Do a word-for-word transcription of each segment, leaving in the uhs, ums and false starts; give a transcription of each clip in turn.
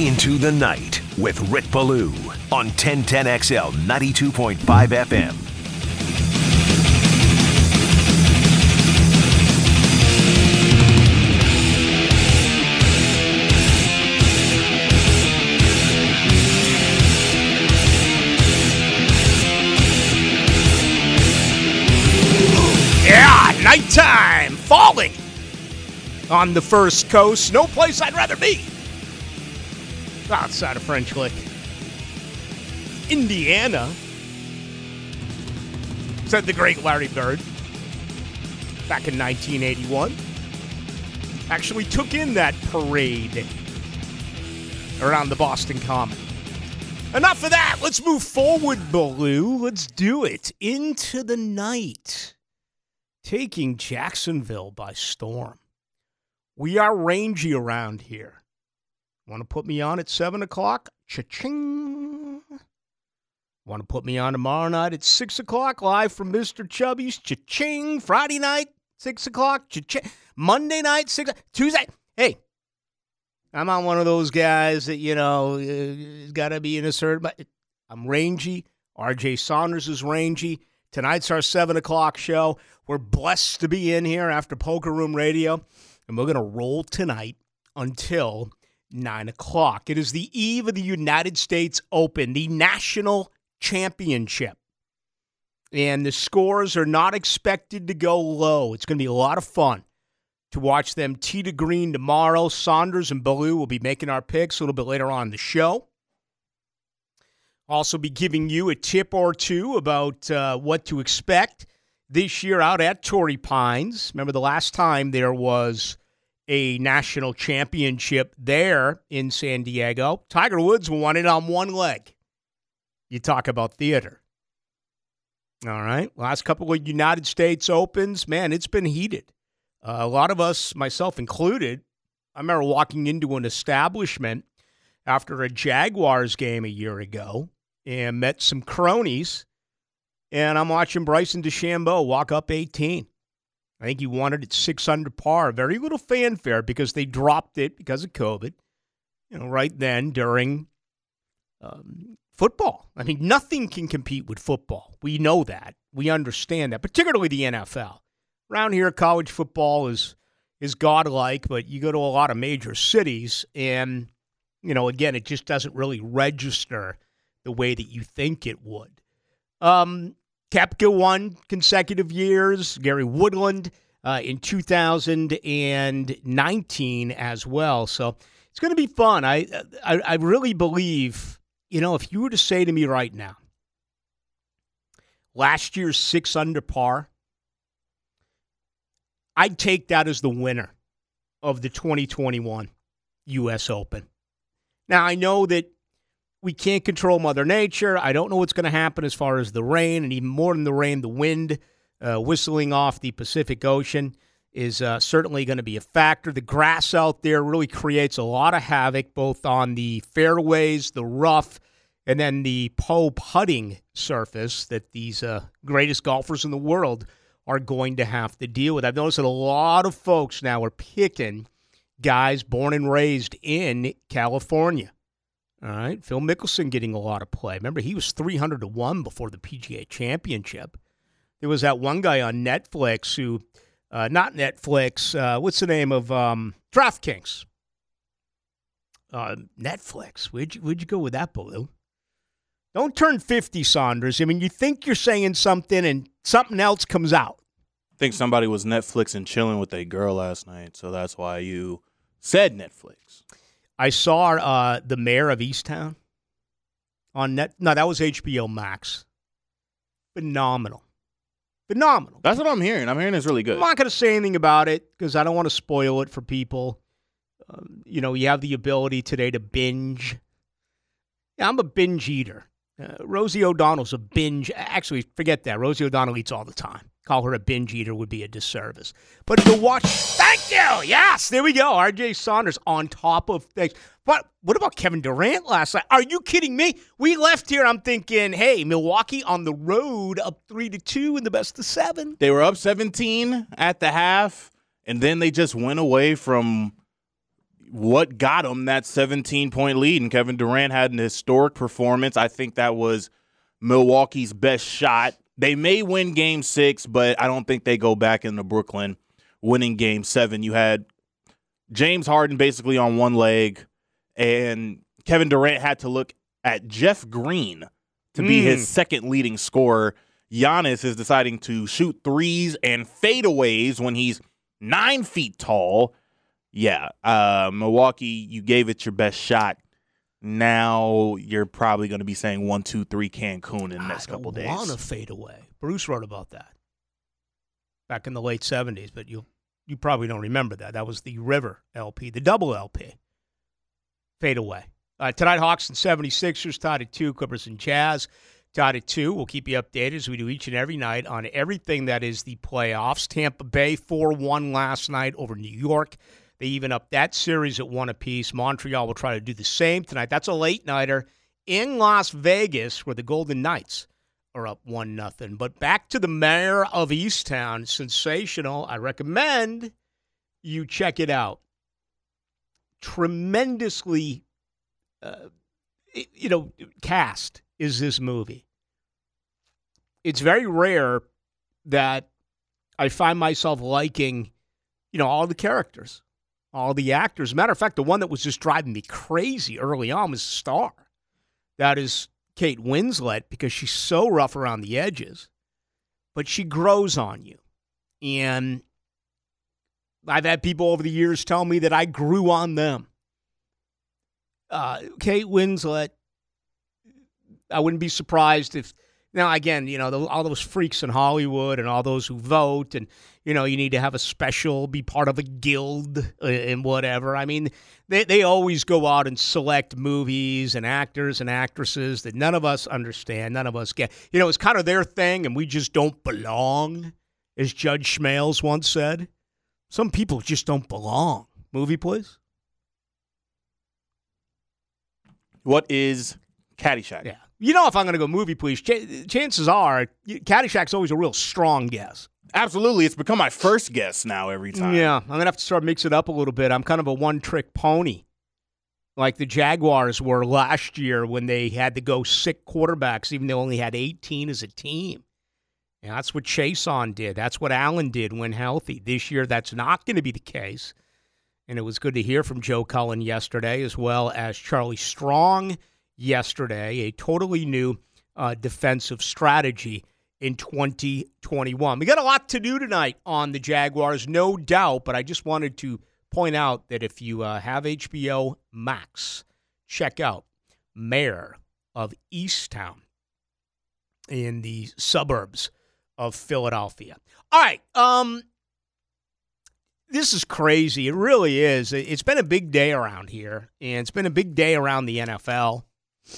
Into the Night with Rick Ballou on ten ten X L ninety-two point five F M. Yeah, nighttime, falling on the first coast. No place I'd rather be. Outside of French Lick, Indiana, said the great Larry Bird back in nineteen eighty-one. Actually took in that parade around the Boston Common. Enough of that. Let's move forward, Ballou. Let's do it. Into the night. Taking Jacksonville by storm. We are rangy around here. Want to put me on at seven o'clock? Cha-ching. Want to put me on tomorrow night at six o'clock, live from Mister Chubby's? Cha-ching. Friday night, six o'clock? Cha-ching. Monday night, six o'clock. Tuesday. Hey, I'm not one of those guys that, you know, uh, got to be in a certain... I'm rangy. R J Saunders is rangy. Tonight's our seven o'clock show. We're blessed to be in here after Poker Room Radio, and we're going to roll tonight until nine o'clock. It is the eve of the United States Open, the national championship. And the scores are not expected to go low. It's going to be a lot of fun to watch them tee to green tomorrow. Saunders and Ballou will be making our picks a little bit later on in the show. Also be giving you a tip or two about uh, what to expect this year out at Torrey Pines. Remember the last time there was a national championship there in San Diego? Tiger Woods won it on one leg. You talk about theater. All right. Last couple of United States Opens, man, it's been heated. Uh, a lot of us, myself included, I remember walking into an establishment after a Jaguars game a year ago and met some cronies, and I'm watching Bryson DeChambeau walk up eighteen. I think he won it at six under par. Very little fanfare because they dropped it because of COVID, you know, right then during um, football. I mean, nothing can compete with football. We know that. We understand that, particularly the N F L. Around here, college football is is godlike, but you go to a lot of major cities, and, you know, again, it just doesn't really register the way that you think it would. Um, Koepka won consecutive years. Gary Woodland uh, in two thousand nineteen as well. So it's going to be fun. I, I I really believe, you know, if you were to say to me right now, last year's six under par, I'd take that as the winner of the twenty twenty-one U S Open. Now, I know that we can't control Mother Nature. I don't know what's going to happen as far as the rain, and even more than the rain, the wind uh, whistling off the Pacific Ocean is uh, certainly going to be a factor. The grass out there really creates a lot of havoc, both on the fairways, the rough, and then the Poe putting surface that these uh, greatest golfers in the world are going to have to deal with. I've noticed that a lot of folks now are picking guys born and raised in California. All right, Phil Mickelson getting a lot of play. Remember, he was three hundred to one before the P G A Championship. There was that one guy on Netflix who, uh, not Netflix, uh, what's the name of um, DraftKings? Uh, Netflix. Where'd you, where'd you go with that, Ballou? Don't turn fifty, Saunders. I mean, you think you're saying something and something else comes out. I think somebody was Netflix and chilling with a girl last night, so that's why you said Netflix. I saw uh, the mayor of Easttown on net. No, that was H B O Max. Phenomenal. Phenomenal. That's what I'm hearing. I'm hearing it's really good. I'm not going to say anything about it because I don't want to spoil it for people. Um, you know, you have the ability today to binge. Yeah, I'm a binge eater. Uh, Rosie O'Donnell's a binge. Actually, forget that. Rosie O'Donnell eats all the time. Call her a binge eater would be a disservice. But to watch, thank you. Yes, there we go. R J Saunders on top of things. But what about Kevin Durant last night? Are you kidding me? We left here, I'm thinking, hey, Milwaukee on the road up three to two in the best of seven. They were up seventeen at the half, and then they just went away from what got him that seventeen-point lead. And Kevin Durant had an historic performance. I think that was Milwaukee's best shot. They may win game six, but I don't think they go back into Brooklyn winning game seven. You had James Harden basically on one leg, and Kevin Durant had to look at Jeff Green to be mm. his second leading scorer. Giannis is deciding to shoot threes and fadeaways when he's nine feet tall. Yeah, uh, Milwaukee, you gave it your best shot. Now you're probably going to be saying one, two, three Cancun in the next couple days. I want to fade away. Bruce wrote about that back in the late seventies, but you you probably don't remember that. That was the River L P, the double L P. Fade away. Uh, tonight, Hawks and seventy-sixers tied at two. Clippers and Jazz tied at two. We'll keep you updated as we do each and every night on everything that is the playoffs. Tampa Bay four one last night over New York. They even up that series at one apiece. Montreal will try to do the same tonight. That's a late-nighter in Las Vegas where the Golden Knights are up one nothing. But back to the mayor of Easttown. Sensational. I recommend you check it out. Tremendously, uh, you know, cast is this movie. It's very rare that I find myself liking, you know, all the characters. All the actors. Matter of fact, the one that was just driving me crazy early on was Star. That is Kate Winslet because she's so rough around the edges. But she grows on you. And I've had people over the years tell me that I grew on them. Uh, Kate Winslet, I wouldn't be surprised if... Now, again, you know, the, all those freaks in Hollywood and all those who vote and, you know, you need to have a special, be part of a guild uh, and whatever. I mean, they, they always go out and select movies and actors and actresses that none of us understand, none of us get. You know, it's kind of their thing and we just don't belong, as Judge Schmales once said. Some people just don't belong. Movie, please. What is Caddyshack? Yeah. You know, if I'm going to go movie, please, ch- chances are Caddyshack's always a real strong guess. Absolutely. It's become my first guess now every time. Yeah, I'm going to have to start mixing it up a little bit. I'm kind of a one-trick pony, like the Jaguars were last year when they had to go sick quarterbacks, even though they only had eighteen as a team. And that's what Chason did. That's what Allen did when healthy. This year, that's not going to be the case. And it was good to hear from Joe Cullen yesterday, as well as Charlie Strong yesterday, a totally new uh, defensive strategy in twenty twenty-one. We got a lot to do tonight on the Jaguars, no doubt, but I just wanted to point out that if you uh, have H B O Max, check out Mayor of Easttown in the suburbs of Philadelphia. All right, um, this is crazy. It really is. It's been a big day around here, and it's been a big day around the N F L.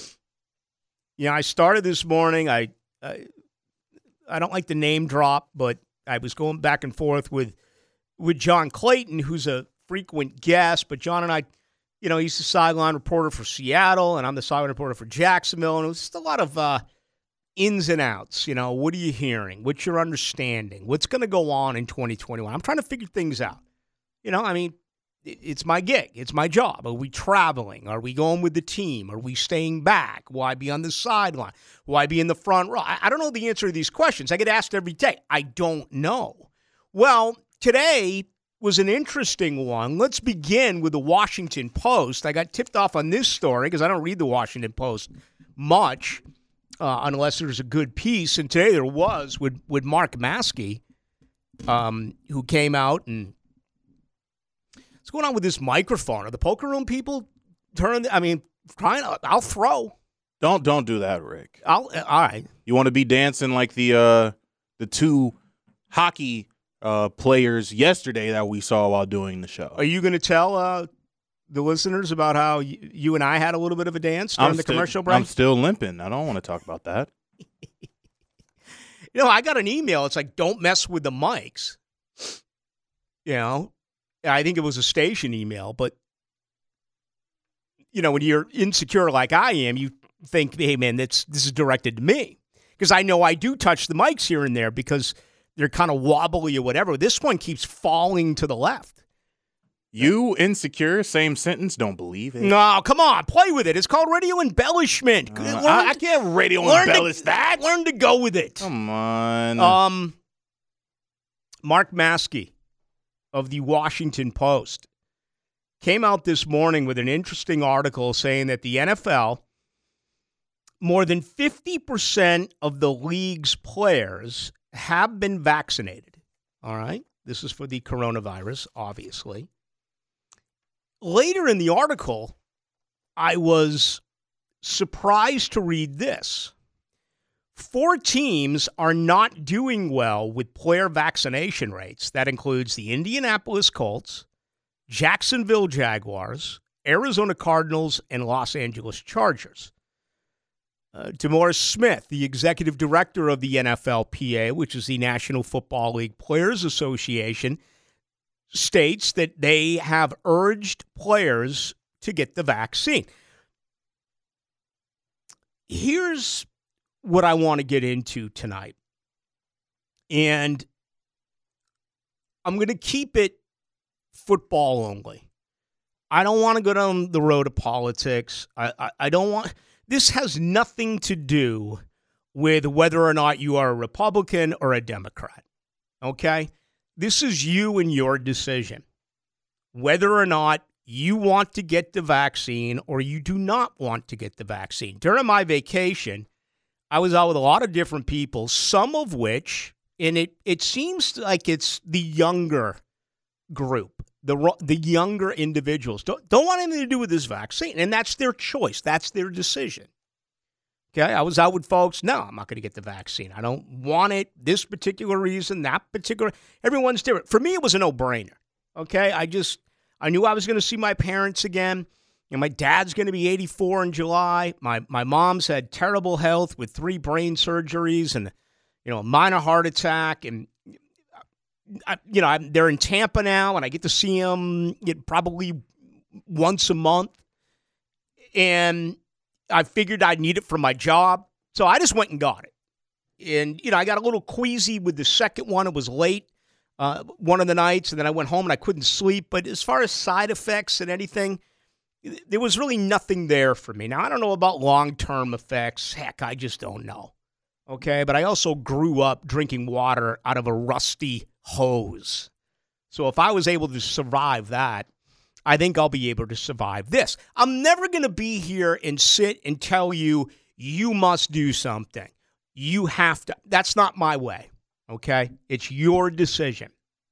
You know, I started this morning. I, I I don't like the name drop, but I was going back and forth with with John Clayton, who's a frequent guest. But John and I, you know, he's the sideline reporter for Seattle, and I'm the sideline reporter for Jacksonville. And it was just a lot of uh, ins and outs. You know, what are you hearing? What's your understanding? What's going to go on in twenty twenty-one? I'm trying to figure things out. You know, I mean, it's my gig. It's my job. Are we traveling? Are we going with the team? Are we staying back? Will I be on the sideline? Will I be in the front row? I don't know the answer to these questions. I get asked every day. I don't know. Well, today was an interesting one. Let's begin with the Washington Post. I got tipped off on this story because I don't read the Washington Post much uh, unless there's a good piece. And today there was with, with Mark Maskey, um, who came out and what's going on with this microphone? Are the poker room people turn? I mean, trying. I'll throw. Don't don't do that, Rick. I'll. Uh, all right. You want to be dancing like the uh, the two hockey uh, players yesterday that we saw while doing the show. Are you going to tell uh, the listeners about how y- you and I had a little bit of a dance during I'm the still, commercial break? I'm still limping. I don't want to talk about that. You know, I got an email. It's like, don't mess with the mics. You know. I think it was a station email, but, you know, when you're insecure like I am, you think, hey, man, that's, this is directed to me. Because I know I do touch the mics here and there because they're kind of wobbly or whatever. This one keeps falling to the left. You insecure, same sentence, don't believe it. No, come on, play with it. It's called radio embellishment. Uh, learn, I, I can't radio embellish to, that. Learn to go with it. Come on. Um, Mark Maskey of the Washington Post came out this morning with an interesting article saying that the N F L, more than fifty percent of the league's players have been vaccinated. All right? This is for the coronavirus, obviously. Later in the article, I was surprised to read this. Four teams are not doing well with player vaccination rates. That includes the Indianapolis Colts, Jacksonville Jaguars, Arizona Cardinals, and Los Angeles Chargers. Uh, DeMaurice Smith, the executive director of the N F L P A, which is the National Football League Players Association, states that they have urged players to get the vaccine. Here's what I want to get into tonight. And I'm going to keep it football only. I don't want to go down the road of politics. I, I, I don't want... This has nothing to do with whether or not you are a Republican or a Democrat. Okay? This is you and your decision. Whether or not you want to get the vaccine or you do not want to get the vaccine. During my vacation, I was out with a lot of different people, some of which, and it, it seems like it's the younger group, the the younger individuals, don't, don't want anything to do with this vaccine, and that's their choice. That's their decision. Okay, I was out with folks, no, I'm not going to get the vaccine. I don't want it, this particular reason, that particular, everyone's different. For me, it was a no-brainer. Okay, I just, I knew I was going to see my parents again. You know, my dad's going to be eighty-four in July. My my mom's had terrible health with three brain surgeries and, you know, a minor heart attack. And, I, you know, I'm, they're in Tampa now, and I get to see them probably once a month. And I figured I'd need it for my job. So I just went and got it. And, you know, I got a little queasy with the second one. It was late uh, one of the nights, and then I went home and I couldn't sleep. But as far as side effects and anything, there was really nothing there for me. Now, I don't know about long-term effects. Heck, I just don't know. Okay, but I also grew up drinking water out of a rusty hose. So if I was able to survive that, I think I'll be able to survive this. I'm never going to be here and sit and tell you, you must do something. You have to. That's not my way, okay? It's your decision.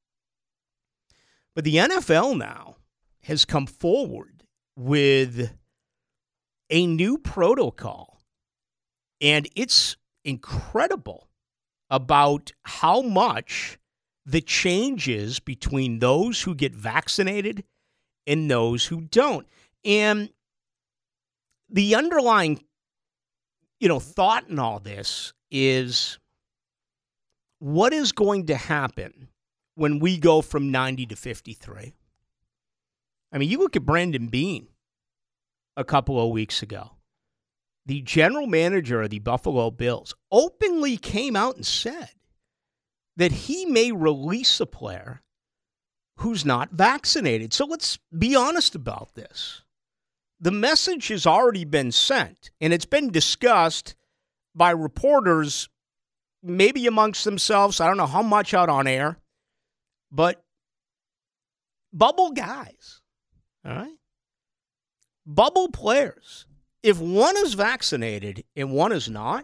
But the N F L now has come forward with a new protocol, and it's incredible about how much the changes between those who get vaccinated and those who don't. And the underlying, you know, thought in all this is, what is going to happen when we go from ninety to fifty-three? I mean, you look at Brandon Beane a couple of weeks ago. The general manager of the Buffalo Bills openly came out and said that he may release a player who's not vaccinated. So let's be honest about this. The message has already been sent, and it's been discussed by reporters, maybe amongst themselves. I don't know how much out on air, but bubble guys. All right? Bubble players. If one is vaccinated and one is not,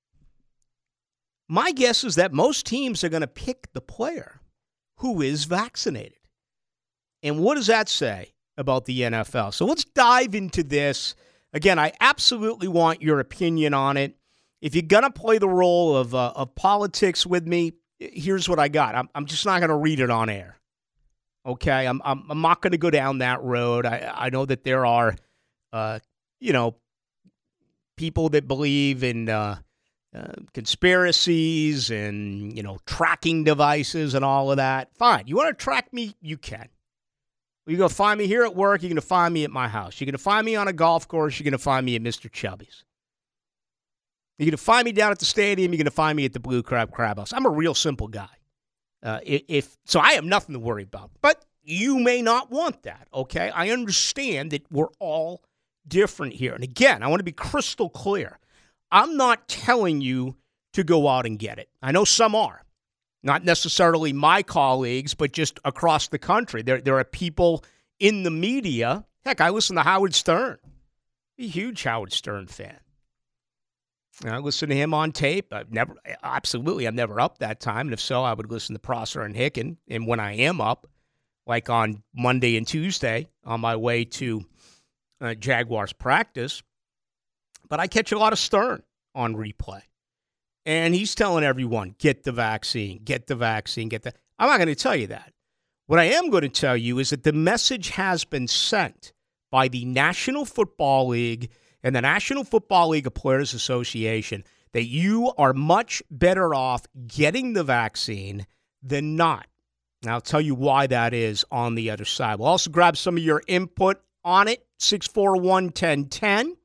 my guess is that most teams are going to pick the player who is vaccinated. And what does that say about the N F L? So let's dive into this. Again, I absolutely want your opinion on it. If you're going to play the role of uh, of politics with me, here's what I got. I'm, I'm just not going to read it on air. Okay, I'm I'm, I'm not going to go down that road. I, I know that there are, uh, you know, people that believe in uh, uh, conspiracies and, you know, tracking devices and all of that. Fine. You want to track me? You can. You're going to find me here at work. You're going to find me at my house. You're going to find me on a golf course. You're going to find me at Mister Chubby's. You're going to find me down at the stadium. You're going to find me at the Blue Crab Crab House. I'm a real simple guy. Uh, if So I have nothing to worry about. But You may not want that, okay? I understand that we're all different here. And again, I want to be crystal clear. I'm not telling you to go out and get it. I know some are. Not necessarily my colleagues, but just across the country. There, there are people in the media. Heck, I listen to Howard Stern. I'm a huge Howard Stern fan. I listen to him on tape. I've never, absolutely, I'm never up that time. And if so, I would listen to Prosser and Hicken. And when I am up, like on Monday and Tuesday, on my way to uh, Jaguars practice, but I catch a lot of Stern on replay. And he's telling everyone, get the vaccine, get the vaccine, get the... I'm not going to tell you that. What I am going to tell you is that the message has been sent by the National Football League and the National Football League of Players Association that you are much better off getting the vaccine than not. And I'll tell you why that is on the other side. We'll also grab some of your input on it, six four one, one zero one zero.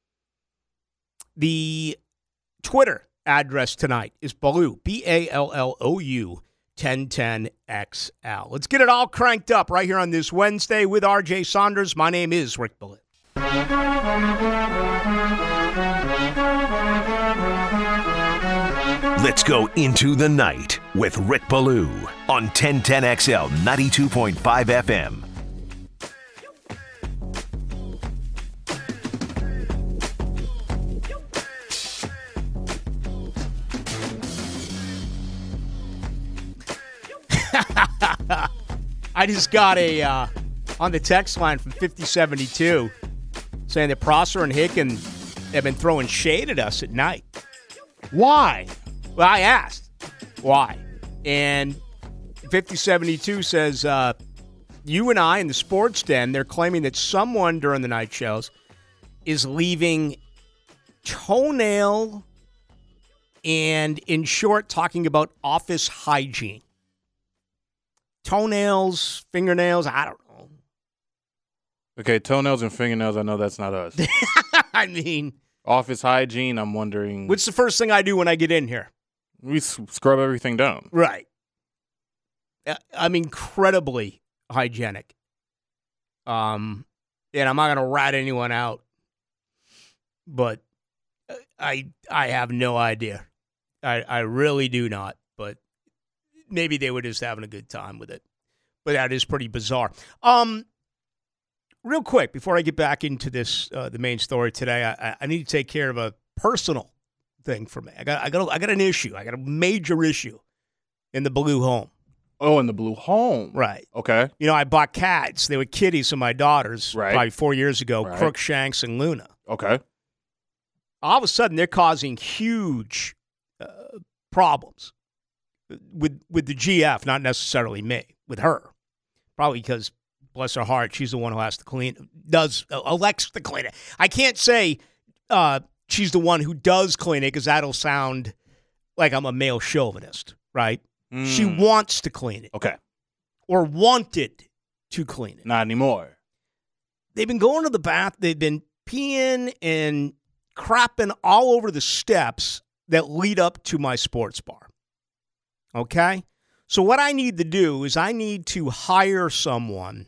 The Twitter address tonight is Ballou, B A L L O U, ten ten X L. Let's get it all cranked up right here on this Wednesday with R J Saunders. My name is Rick Ballou. Let's go into the night with Rick Ballou on ten ten X L ninety-two point five F M. I just got a, uh, on the text line from fifty seventy-two saying that Prosser and Hicken have been throwing shade at us at night. Why? Well, I asked why. And fifty seventy-two says, uh, you and I in the Sports Den, they're claiming that someone during the night shows is leaving toenail and, in short, talking about office hygiene. Toenails, fingernails, I don't know. Okay, toenails and fingernails, I know that's not us. I mean. Office hygiene, I'm wondering. What's the first thing I do when I get in here? We scrub everything down. Right. I'm incredibly hygienic. Um, and I'm not going to rat anyone out. But I I have no idea. I, I really do not. But maybe they were just having a good time with it. But that is pretty bizarre. Um, real quick, before I get back into this, uh, the main story today, I, I need to take care of a personal thing for me. I got, I got, a, I got an issue. I got a major issue in the Blue home. Oh, in the Blue home. Right. Okay. You know, I bought cats. They were kitties of my daughters right. probably four years ago, right. Crookshanks and Luna. Okay. All of a sudden, they're causing huge uh, problems with with the G F, not necessarily me, with her. Probably because, bless her heart, she's the one who has to clean, does, uh, elects to clean it. I can't say uh, she's the one who does clean it because that'll sound like I'm a male chauvinist, right? Mm. She wants to clean it. Okay. Or wanted to clean it. Not anymore. They've been going to the bath. They've been peeing and crapping all over the steps that lead up to my sports bar. Okay? So what I need to do is I need to hire someone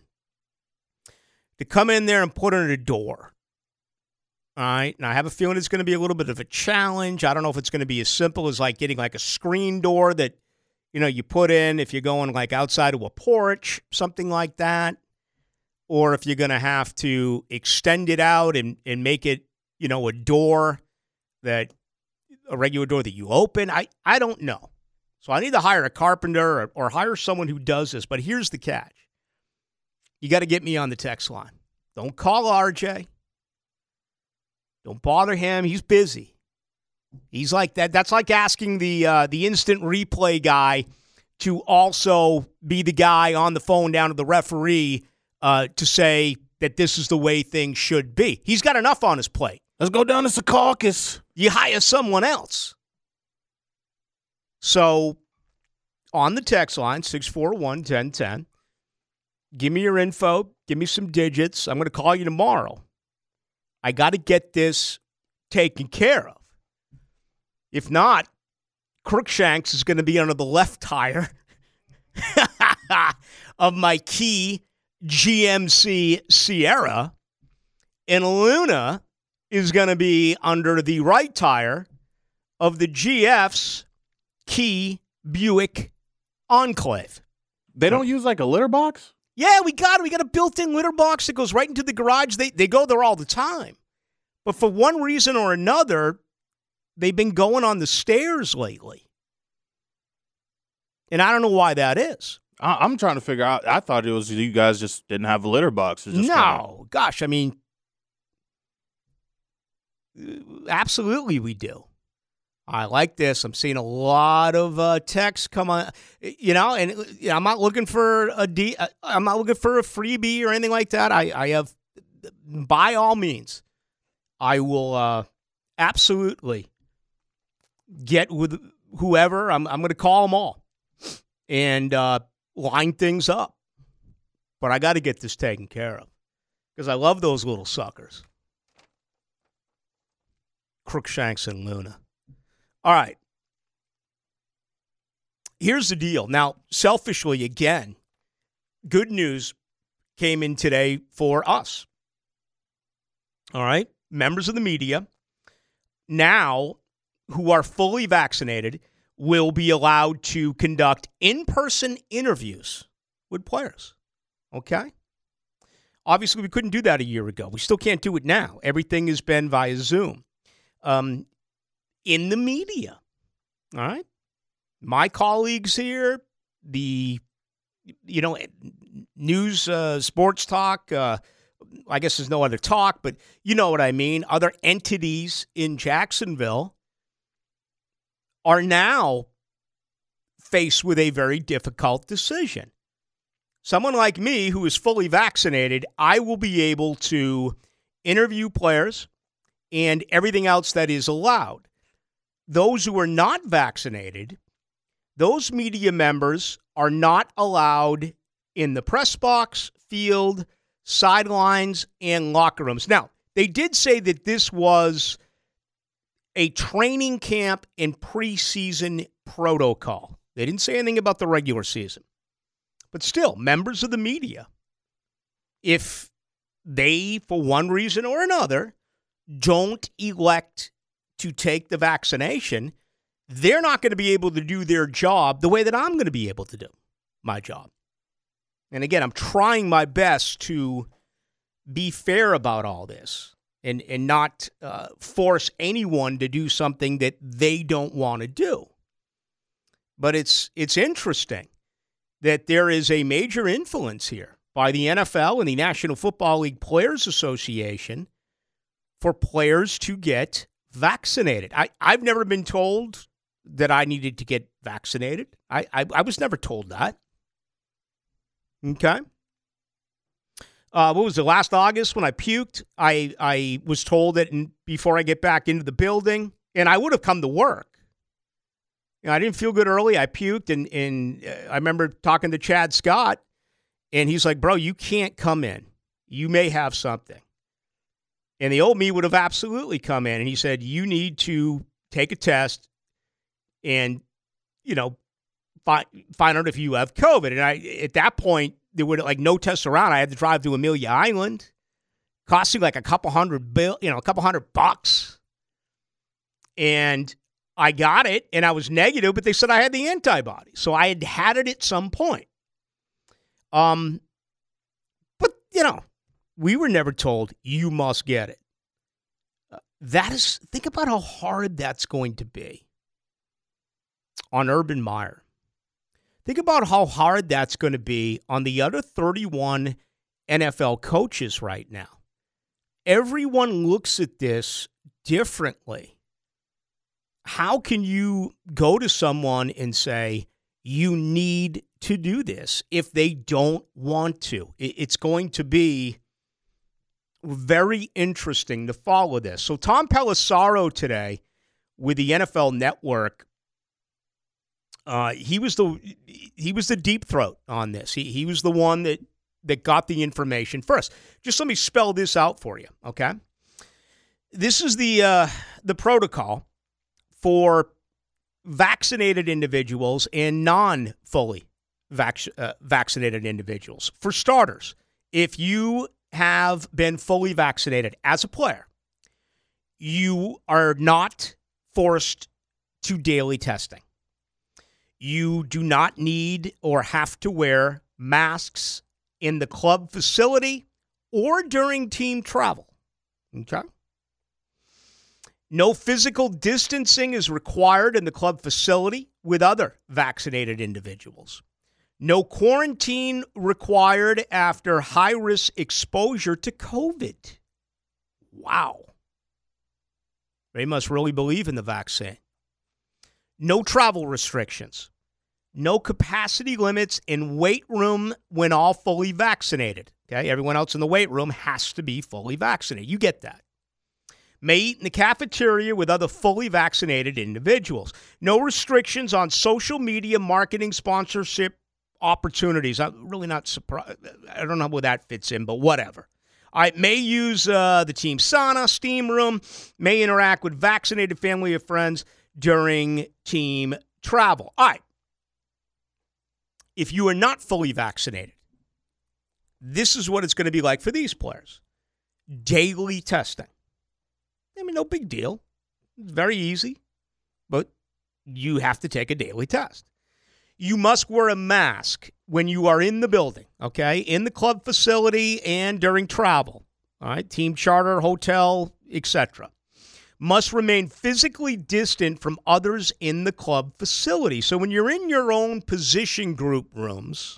to come in there and put in a door. All right? And I have a feeling it's going to be a little bit of a challenge. I don't know if it's going to be as simple as like getting like a screen door that, you know, you put in if you're going like outside of a porch, something like that. Or if you're going to have to extend it out and, and make it, you know, a door that, a regular door that you open. I, I don't know. So I need to hire a carpenter or, or hire someone who does this. But here's the catch. You got to get me on the text line. Don't call R J. Don't bother him. He's busy. He's like that. That's like asking the uh, the instant replay guy to also be the guy on the phone down to the referee uh, to say that this is the way things should be. He's got enough on his plate. Let's go down to Secaucus. You hire someone else. So, on the text line, six four one, one zero one zero, give me your info, give me some digits. I'm going to call you tomorrow. I got to get this taken care of. If not, Crookshanks is going to be under the left tire of my key G M C Sierra, and Luna is going to be under the right tire of the G F's Key Buick Enclave. They don't use like a litter box? Yeah, we got it. We got a built-in litter box that goes right into the garage. They they go there all the time. But for one reason or another, they've been going on the stairs lately. And I don't know why that is. I, I'm trying to figure out. I thought it was you guys just didn't have a litter box. Just no, kinda... gosh, I mean, absolutely we do. I like this. I'm seeing a lot of uh, texts come on, you know, and you know, I'm not looking for a D, I'm not looking for a freebie or anything like that. I, I have, by all means, I will uh, absolutely get with whoever. I'm, I'm going to call them all and uh, line things up. But I got to get this taken care of because I love those little suckers. Crookshanks and Luna. All right. Here's the deal. Now, selfishly, again, good news came in today for us. All right. Members of the media now who are fully vaccinated will be allowed to conduct in-person interviews with players. Okay? Obviously, we couldn't do that a year ago. We still can't do it now. Everything has been via Zoom. Um, in the media, all right? My colleagues here, the, you know, news, uh, sports talk, uh, I guess there's no other talk, but you know what I mean. Other entities in Jacksonville are now faced with a very difficult decision. Someone like me who is fully vaccinated, I will be able to interview players and everything else that is allowed. Those who are not vaccinated, those media members are not allowed in the press box, field, sidelines, and locker rooms. Now, they did say that this was a training camp and preseason protocol. They didn't say anything about the regular season. But still, members of the media, if they, for one reason or another, don't elect to take the vaccination, they're not going to be able to do their job the way that I'm going to be able to do my job. And again, I'm trying my best to be fair about all this and, and not uh, force anyone to do something that they don't want to do. But it's it's interesting that there is a major influence here by the N F L and the National Football League Players Association for players to get vaccinated. I, I've never been told that I needed to get vaccinated. I, I, I was never told that. Okay. Uh, what was it, last August when I puked? I, I was told that in, before I get back into the building, and I would have come to work. You know, I didn't feel good early. I puked, and, and uh, I remember talking to Chad Scott, and he's like, bro, you can't come in. You may have something. And the old me would have absolutely come in, and he said, you need to take a test and, you know, find, find out if you have COVID. And I, at that point, there were like no tests around. I had to drive to Amelia Island, costing like a couple hundred bill, you know, a couple hundred bucks. And I got it, and I was negative, but they said I had the antibodies. So I had had it at some point. Um, but, you know, we were never told you must get it. Uh, that is, think about how hard that's going to be on Urban Meyer. Think about how hard that's going to be on the other thirty-one N F L coaches right now. Everyone looks at this differently. How can you go to someone and say, you need to do this if they don't want to? It's going to be very interesting to follow this. So Tom Pelissero today with the N F L Network, uh, he was the he was the deep throat on this. He he was the one that that got the information first. Just let me spell this out for you, okay? This is the uh, the protocol for vaccinated individuals and non-fully vac- uh, vaccinated individuals. For starters, if you have been fully vaccinated as a player, you are not forced to daily testing. You do not need or have to wear masks in the club facility or during team travel. Okay? No physical distancing is required in the club facility with other vaccinated individuals. No quarantine required after high-risk exposure to COVID. Wow. They must really believe in the vaccine. No travel restrictions. No capacity limits in weight room when all fully vaccinated. Okay, everyone else in the weight room has to be fully vaccinated. You get that. May eat in the cafeteria with other fully vaccinated individuals. No restrictions on social media marketing sponsorship opportunities. I'm really not surprised. I don't know where that fits in, but whatever. All right, may use uh, the team sauna, steam room, may interact with vaccinated family or friends during team travel. All right. If you are not fully vaccinated, this is what it's going to be like for these players. Daily testing. I mean, no big deal. It's very easy, but you have to take a daily test. You must wear a mask when you are in the building, okay, in the club facility and during travel, all right, team charter, hotel, et cetera. Must remain physically distant from others in the club facility. So when you're in your own position group rooms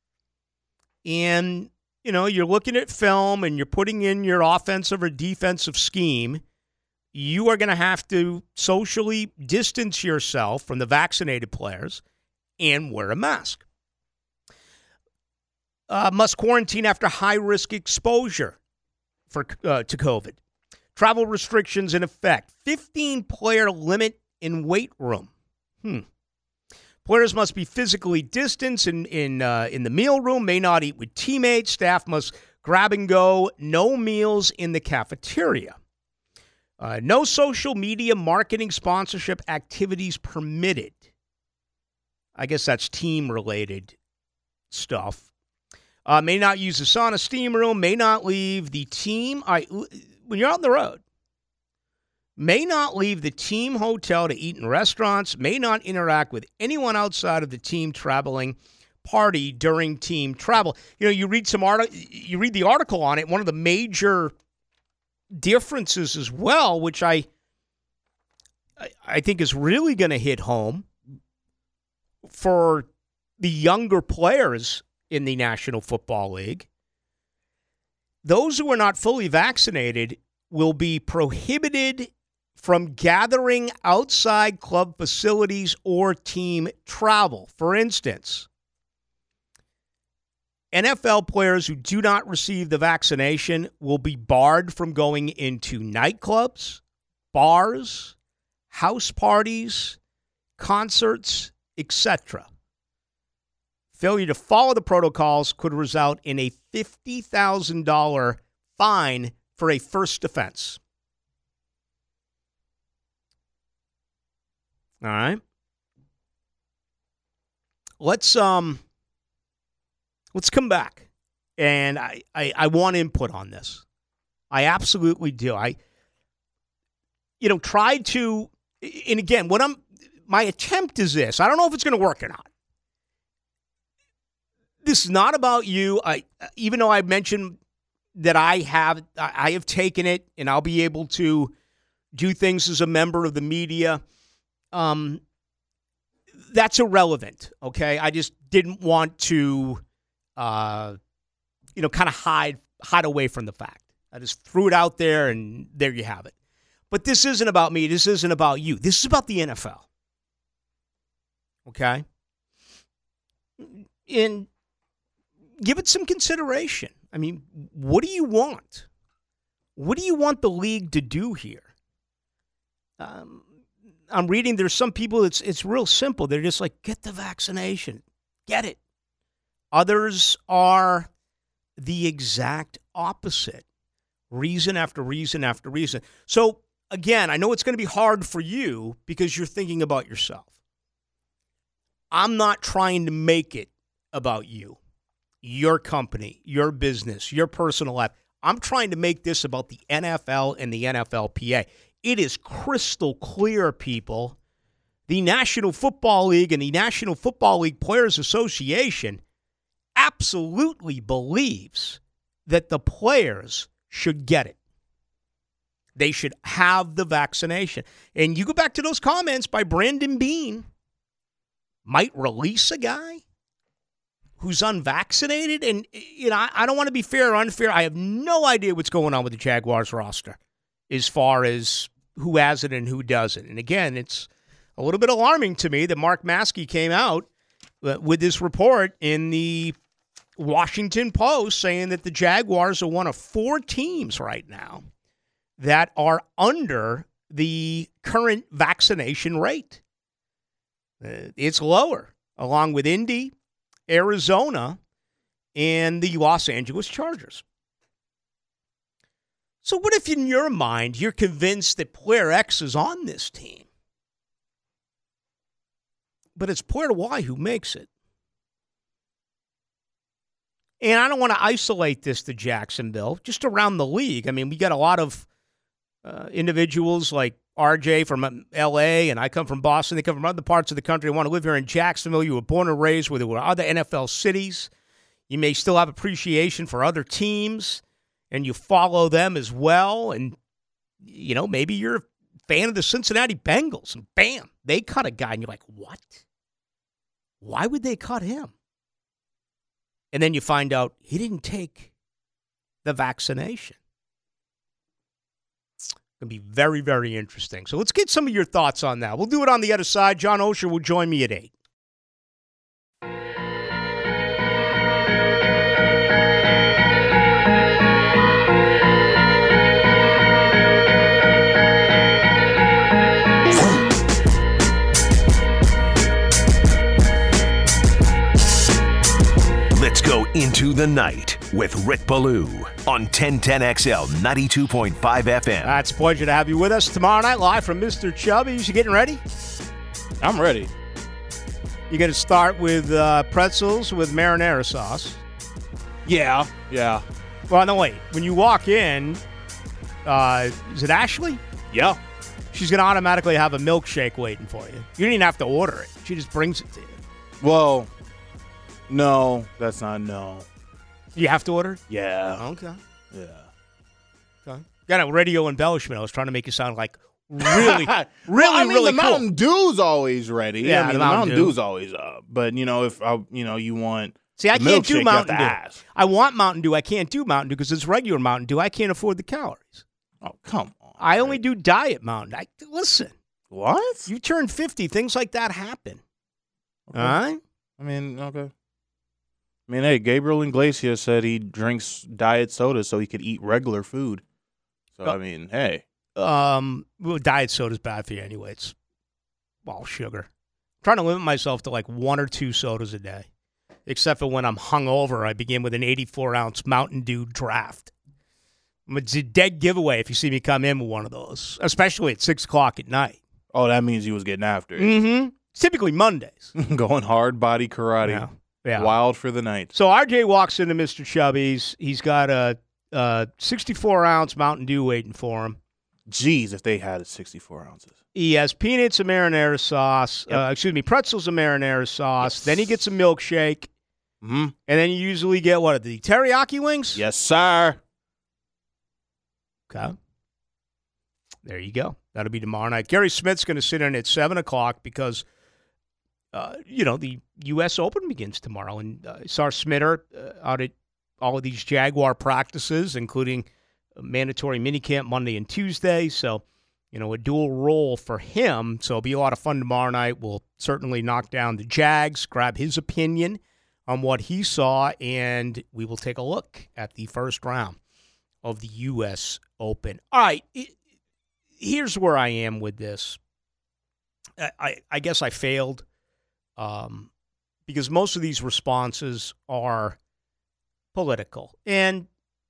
and, you know, you're looking at film and you're putting in your offensive or defensive scheme, you are going to have to socially distance yourself from the vaccinated players and wear a mask. Uh, must quarantine after high-risk exposure for uh, to COVID. Travel restrictions in effect. fifteen-player limit in weight room. Hmm. Players must be physically distanced in in uh, in the meal room. May not eat with teammates. Staff must grab and go. No meals in the cafeteria. Uh, no social media marketing sponsorship activities permitted. I guess that's team-related stuff. Uh, may not use the sauna, steam room. May not leave the team. I, when you're out on the road, may not leave the team hotel to eat in restaurants. May not interact with anyone outside of the team traveling party during team travel. You know, you read some art, you read the article on it. One of the major differences as well, which I, I, I think is really going to hit home for the younger players in the National Football League. Those who are not fully vaccinated will be prohibited from gathering outside club facilities or team travel. For instance, N F L players who do not receive the vaccination will be barred from going into nightclubs, bars, house parties, concerts, et cetera. Failure to follow the protocols could result in a fifty thousand dollars fine for a first offense. All right. Let's um let's come back. And I, I, I want input on this. I absolutely do. I you know, tried to and again, what I'm my attempt is this. I don't know if it's going to work or not. This is not about you. I, even though I mentioned that I have, I have taken it, and I'll be able to do things as a member of the media. Um, that's irrelevant. Okay, I just didn't want to, uh, you know, kind of hide hide away from the fact. I just threw it out there, and there you have it. But this isn't about me. This isn't about you. This is about the N F L. Okay? And give it some consideration. I mean, what do you want? What do you want the league to do here? Um, I'm reading there's some people, it's it's real simple. They're just like, get the vaccination. Get it. Others are the exact opposite. Reason after reason after reason. So, again, I know it's going to be hard for you because you're thinking about yourself. I'm not trying to make it about you, your company, your business, your personal life. I'm trying to make this about the N F L and the N F L P A. It is crystal clear, people. The National Football League and the National Football League Players Association absolutely believes that the players should get it. They should have the vaccination. And you go back to those comments by Brandon Beane. Might release a guy who's unvaccinated. And, you know, I, I don't want to be fair or unfair. I have no idea what's going on with the Jaguars roster as far as who has it and who doesn't. And, again, it's a little bit alarming to me that Mark Maskey came out with this report in the Washington Post saying that the Jaguars are one of four teams right now that are under the current vaccination rate. Uh, it's lower, along with Indy, Arizona, and the Los Angeles Chargers. So what if in your mind you're convinced that player X is on this team, but it's player Y who makes it? And I don't want to isolate this to Jacksonville, just around the league. I mean, we got a lot of uh, individuals like R J from L A, and I come from Boston. They come from other parts of the country. I want to live here in Jacksonville. You were born and raised where there were other N F L cities. You may still have appreciation for other teams, and you follow them as well. And, you know, maybe you're a fan of the Cincinnati Bengals, and bam, they cut a guy, and you're like, what? Why would they cut him? And then you find out he didn't take the vaccination. It's going to be very, very interesting. So let's get some of your thoughts on that. We'll do it on the other side. John Osher will join me at eight. Let's go into the night with Rick Ballou on ten ten X L ninety-two point five F M. Uh, it's a pleasure to have you with us tomorrow night live from Mister Chubby's. You getting ready? I'm ready. You're going to start with uh, pretzels with marinara sauce. Yeah, yeah. Well, no, wait. When you walk in, uh, is it Ashley? Yeah. She's going to automatically have a milkshake waiting for you. You don't even have to order it. She just brings it to you. Well, no, that's not no. You have to order it? Yeah. Okay. Yeah. Okay. Got a radio embellishment. I was trying to make you sound like really, really, well, I mean, really the cool. Mountain Dew's always ready. Yeah, I mean, the the Mountain Mountain Dew. Dew's always up. But, you know, if, I, you know, you want See, I the can't milkshake, do you Mountain Dew. have to ask. I want Mountain Dew. I can't do Mountain Dew because it's regular Mountain Dew. I can't afford the calories. Oh, come on. I only do diet Mountain Dew. I, listen, What? you turn fifty, things like that happen. Okay. All right? I mean, okay. I mean, hey, Gabriel Iglesias said he drinks diet soda so he could eat regular food. So, Oh. I mean, hey. Um, well, diet soda's bad for you anyway. It's all sugar. I'm trying to limit myself to like one or two sodas a day, except for when I'm hungover. I begin with an eighty-four ounce Mountain Dew draft. It's a dead giveaway if you see me come in with one of those, especially at six o'clock at night. Oh, that means he was getting after it. Mm-hmm. It's typically Mondays. Going hard body karate. Yeah. Yeah. Wild for the night. So R J walks into Mister Chubby's. He's got a, a sixty-four ounce Mountain Dew waiting for him. Jeez, if they had it sixty-four ounces. He has peanuts and marinara sauce. Yep. Uh, excuse me, pretzels and marinara sauce. Yes. Then he gets a milkshake. Mm-hmm. And then you usually get, what, the teriyaki wings? Yes, sir. Okay. There you go. That'll be tomorrow night. Gary Smith's going to sit in at seven o'clock because, uh, you know, the U S Open begins tomorrow. And uh, I saw Smitter uh, out at all of these Jaguar practices, including a mandatory minicamp Monday and Tuesday. So, you know, a dual role for him. So it'll be a lot of fun tomorrow night. We'll certainly knock down the Jags, grab his opinion on what he saw, and we will take a look at the first round of the U S Open. All right, it, here's where I am with this. I, I, I guess I failed um, because most of these responses are political. And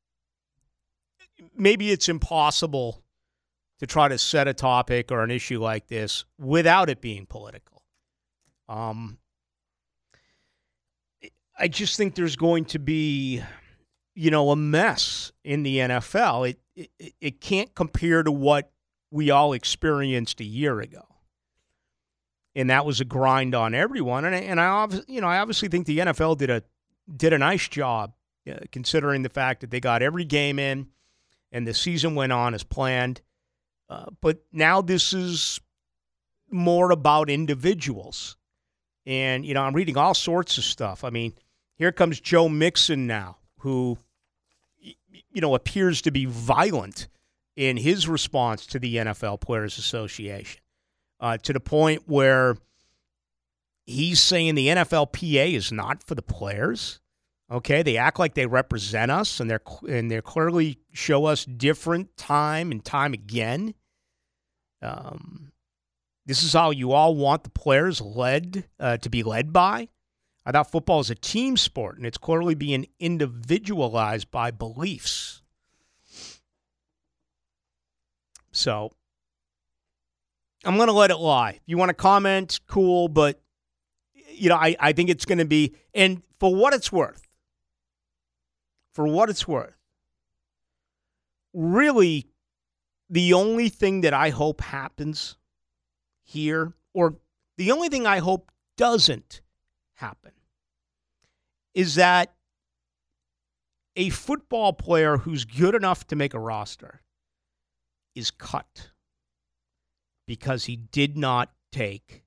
maybe it's impossible to try to set a topic or an issue like this without it being political. Um, I just think there's going to be, you know, a mess in the N F L. It it, it can't compare to what we all experienced a year ago. And that was a grind on everyone. And I, and I, you know, I obviously think the N F L did a did a nice job, uh, considering the fact that they got every game in, and the season went on as planned. Uh, but now this is more about individuals, and you know, I'm reading all sorts of stuff. I mean, here comes Joe Mixon now, who, you know, appears to be violent in his response to the N F L Players Association. Uh, to the point where he's saying the N F L P A is not for the players. Okay, they act like they represent us, and they're and they clearly show us different time and time again. Um, this is how you all want the players led uh, to be led by. I thought football is a team sport, and it's clearly being individualized by beliefs. So I'm going to let it lie. If you want to comment, cool, but, you know, I, I think it's going to be, and for what it's worth, for what it's worth, really the only thing that I hope happens here, or the only thing I hope doesn't happen, is that a football player who's good enough to make a roster is cut because he did not take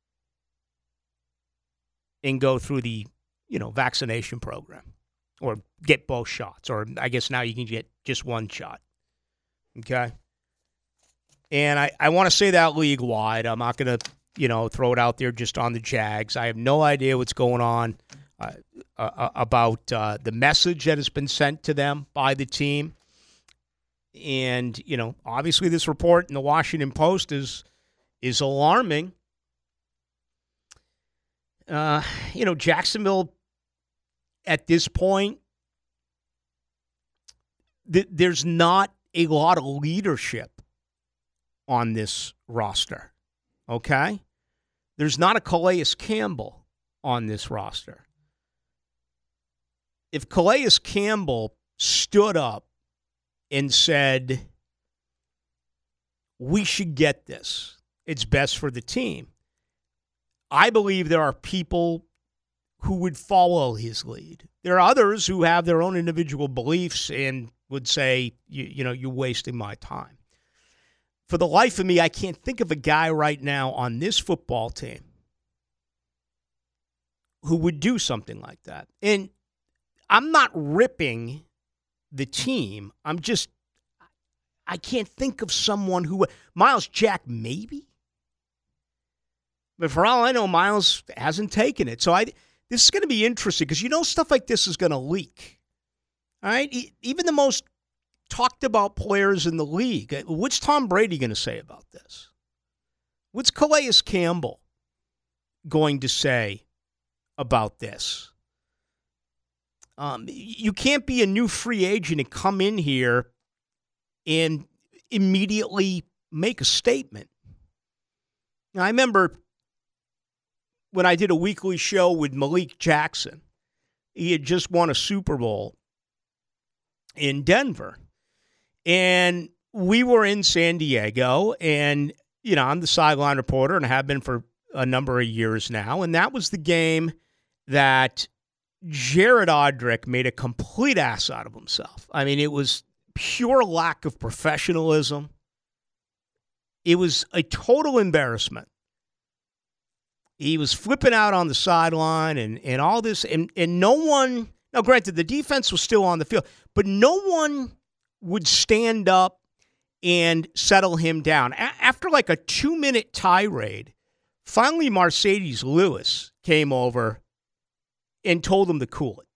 and go through the, you know, vaccination program or get both shots. Or I guess now you can get just one shot. Okay? And I, I want to say that league-wide. I'm not going to, you know, throw it out there just on the Jags. I have no idea what's going on uh, uh, about uh, the message that has been sent to them by the team. And, you know, obviously this report in the Washington Post is is alarming. Uh, you know, Jacksonville, at this point, th- there's not a lot of leadership on this roster, okay? There's not a Calais Campbell on this roster. If Calais Campbell stood up and said, we should get this, it's best for the team, I believe there are people who would follow his lead. There are others who have their own individual beliefs and would say, you, you know, you're wasting my time. For the life of me, I can't think of a guy right now on this football team who would do something like that. And I'm not ripping the team. I'm just, I can't think of someone who, Miles Jack maybe? But for all I know, Miles hasn't taken it. So I, this is going to be interesting because you know stuff like this is going to leak. All right? Even the most talked about players in the league. What's Tom Brady going to say about this? What's Calais Campbell going to say about this? Um, you can't be a new free agent and come in here and immediately make a statement. Now, I remember when I did a weekly show with Malik Jackson. He had just won a Super Bowl in Denver. And we were in San Diego, and, you know, I'm the sideline reporter and have been for a number of years now. And that was the game that Jared Odrick made a complete ass out of himself. I mean, it was pure lack of professionalism. It was a total embarrassment. He was flipping out on the sideline and, and all this, and, and no one, now granted, the defense was still on the field, but no one would stand up and settle him down. A- after like a two-minute tirade, finally Mercedes Lewis came over and told him to cool it.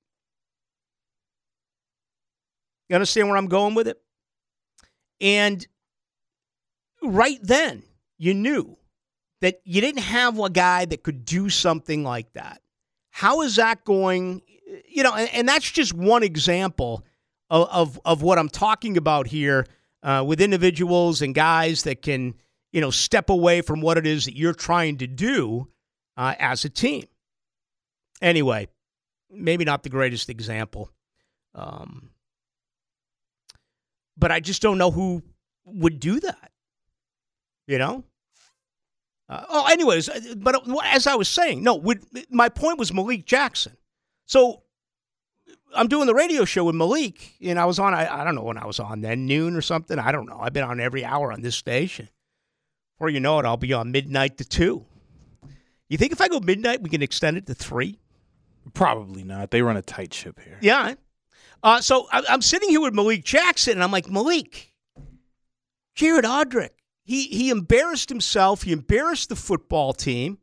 You understand where I'm going with it? And right then, you knew that you didn't have a guy that could do something like that. How is that going? You know, and, and that's just one example of, of, of what I'm talking about here uh, with individuals and guys that can, you know, step away from what it is that you're trying to do uh, as a team. Anyway, maybe not the greatest example. Um, but I just don't know who would do that, you know? Uh, oh, anyways, but as I was saying, no, would, my point was Malik Jackson. So I'm doing the radio show with Malik, and I was on, I, I don't know when I was on then, noon or something. I don't know. I've been on every hour on this station. Before you know it, I'll be on midnight to two. You think if I go midnight, we can extend it to three? Probably not. They run a tight ship here. Yeah. Uh, so I, I'm sitting here with Malik Jackson, and I'm like, Malik, Jared Odrick, he he embarrassed himself. He embarrassed the football team.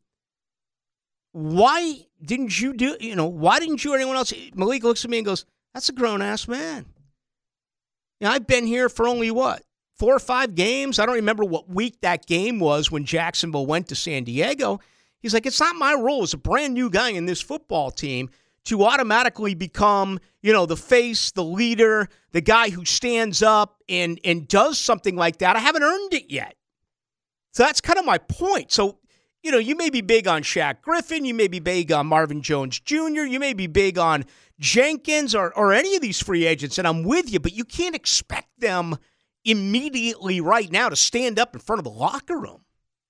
Why didn't you do, you know, why didn't you or anyone else? Malik looks at me and goes, that's a grown-ass man. You know, I've been here for only, what, four or five games? I don't remember what week that game was when Jacksonville went to San Diego. He's like, it's not my role as a brand new guy in this football team to automatically become, you know, the face, the leader, the guy who stands up and, and does something like that. I haven't earned it yet. So that's kind of my point. So, you know, you may be big on Shaq Griffin. You may be big on Marvin Jones Junior You may be big on Jenkins or, or any of these free agents, and I'm with you, but you can't expect them immediately right now to stand up in front of the locker room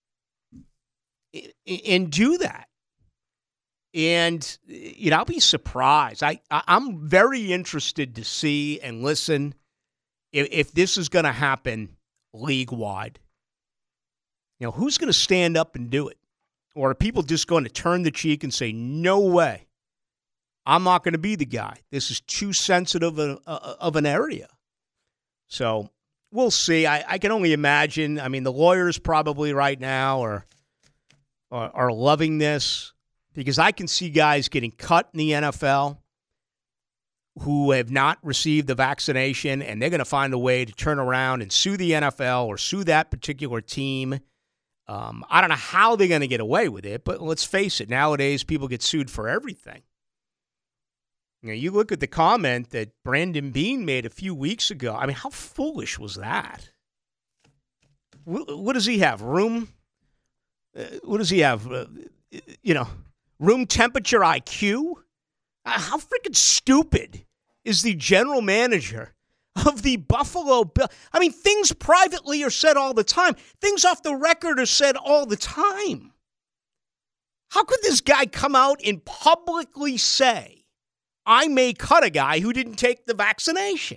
and do that. And, you know, I'll be surprised. I, I, I'm very interested to see and listen if, if this is going to happen league-wide. You know, who's going to stand up and do it? Or are people just going to turn the cheek and say, no way, I'm not going to be the guy. This is too sensitive a, a, of an area. So we'll see. I, I can only imagine. I mean, the lawyers probably right now are, are, are loving this. Because I can see guys getting cut in the N F L who have not received the vaccination, and they're going to find a way to turn around and sue the N F L or sue that particular team. Um, I don't know how they're going to get away with it, but let's face it, nowadays people get sued for everything. You know, you look at the comment that Brandon Beane made a few weeks ago. I mean, how foolish was that? What, what does he have? Room? Uh, what does he have? Uh, you know... Room temperature I Q? Uh, how freaking stupid is the general manager of the Buffalo Bills? I mean, things privately are said all the time. Things off the record are said all the time. How could this guy come out and publicly say, I may cut a guy who didn't take the vaccination?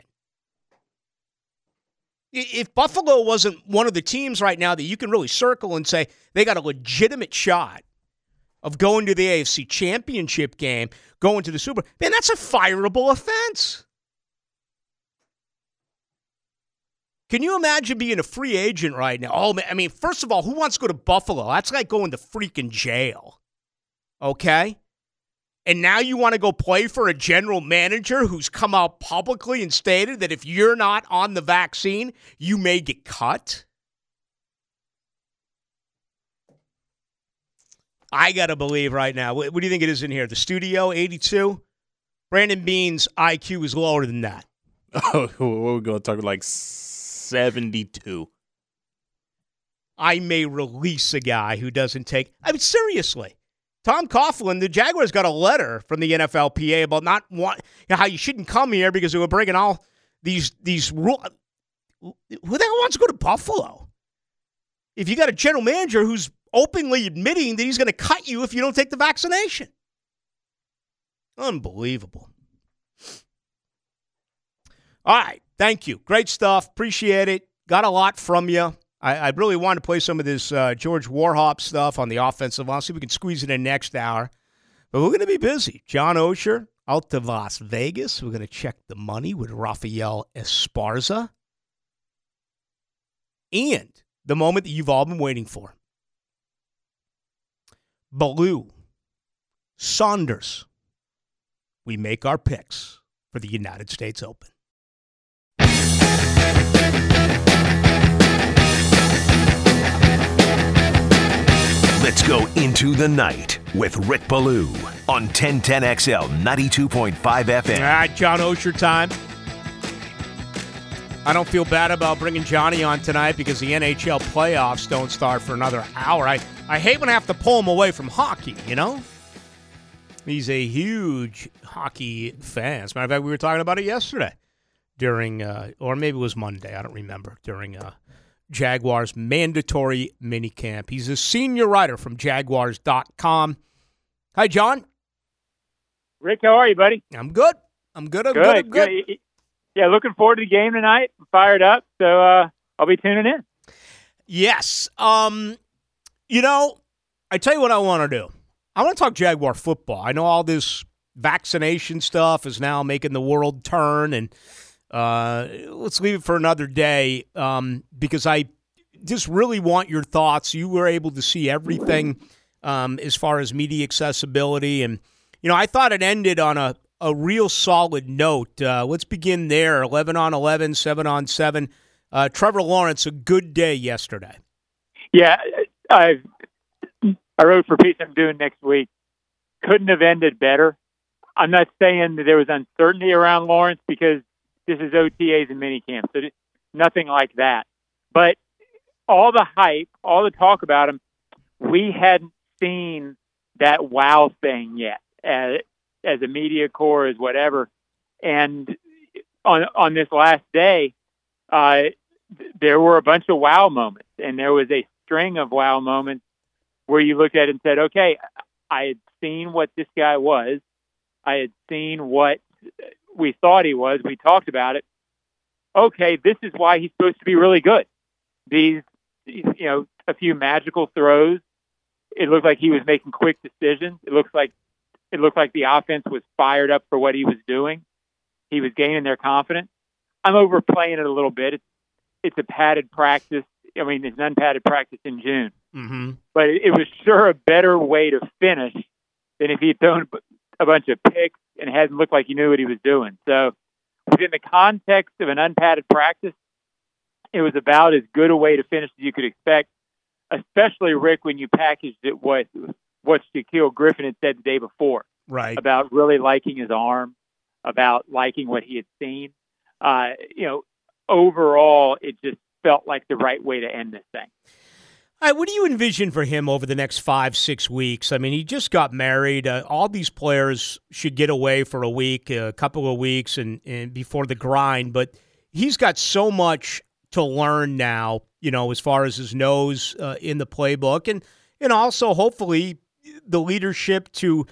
If Buffalo wasn't one of the teams right now that you can really circle and say they got a legitimate shot of going to the A F C Championship game, going to the Super Bowl, man, that's a fireable offense. Can you imagine being a free agent right now? Oh, man, I mean, first of all, who wants to go to Buffalo? That's like going to freaking jail, okay? And now you want to go play for a general manager who's come out publicly and stated that if you're not on the vaccine, you may get cut? I got to believe right now. What, what do you think it is in here? The studio, eighty-two? Brandon Beane's I Q is lower than that. Oh, what are we going to talk about? Like seventy-two. I may release a guy who doesn't take... I mean, seriously. Tom Coughlin, the Jaguars got a letter from the N F L P A about not want, you know, how you shouldn't come here because they were breaking all these, these rules. Who the hell wants to go to Buffalo? If you got a general manager who's openly admitting that he's going to cut you if you don't take the vaccination. Unbelievable. All right. Thank you. Great stuff. Appreciate it. Got a lot from you. I, I really want to play some of this uh, George Warhop stuff on the offensive line. See if we can squeeze it in next hour. But we're going to be busy. John Osher out to Las Vegas. We're going to check the money with Rafael Esparza. And the moment that you've all been waiting for. Ballou, Saunders, we make our picks for the United States Open. Let's go into the night with Rick Ballou on ten ten X L ninety-two point five F M. All right, John Osher time. I don't feel bad about bringing Johnny on tonight because the N H L playoffs don't start for another hour. I, I hate when I have to pull him away from hockey, you know? He's a huge hockey fan. As a matter of fact, we were talking about it yesterday during, uh, or maybe it was Monday, I don't remember, during uh, Jaguars mandatory minicamp. He's a senior writer from Jaguars dot com. Hi, John. Rick, how are you, buddy? I'm good. I'm good. I'm good. good, I'm good. good. Yeah, looking forward to the game tonight. I'm fired up, so uh, I'll be tuning in. Yes. Um, you know, I tell you what I want to do. I want to talk Jaguar football. I know all this vaccination stuff is now making the world turn, and uh, let's leave it for another day um, because I just really want your thoughts. You were able to see everything um, as far as media accessibility, and you know, I thought it ended on a, a real solid note. Uh, let's begin there. eleven on eleven, seven on seven. Uh, Trevor Lawrence, a good day yesterday. Yeah, I I wrote for a piece I'm doing next week. Couldn't have ended better. I'm not saying that there was uncertainty around Lawrence because this is O T As and minicamp, so nothing like that. But all the hype, all the talk about him, we hadn't seen that wow thing yet as, as a media corps, as whatever. And on on this last day, uh, there were a bunch of wow moments, and there was a string of wow moments where you looked at it and said, okay, I had seen what this guy was. I had seen what we thought he was. We talked about it. Okay, this is why he's supposed to be really good. These, you know, a few magical throws. It looked like he was making quick decisions. It looks like it looked like the offense was fired up for what he was doing. He was gaining their confidence. I'm overplaying it a little bit. It's, it's a padded practice. I mean, it's an unpadded practice in June. Mm-hmm. But it, it was sure a better way to finish than if he had thrown a bunch of picks and hadn't looked like he knew what he was doing. So within the context of an unpadded practice, it was about as good a way to finish as you could expect, especially, Rick, when you packaged it with what Shaquille Griffin had said the day before. Right. About really liking his arm, about liking what he had seen. Uh, you know, overall, it just felt like the right way to end this thing. All right, what do you envision for him over the next five, six weeks? I mean, he just got married. Uh, all these players should get away for a week, a couple of weeks, and, and before the grind. But he's got so much to learn now, you know, as far as his nose uh, in the playbook, and and also hopefully the leadership to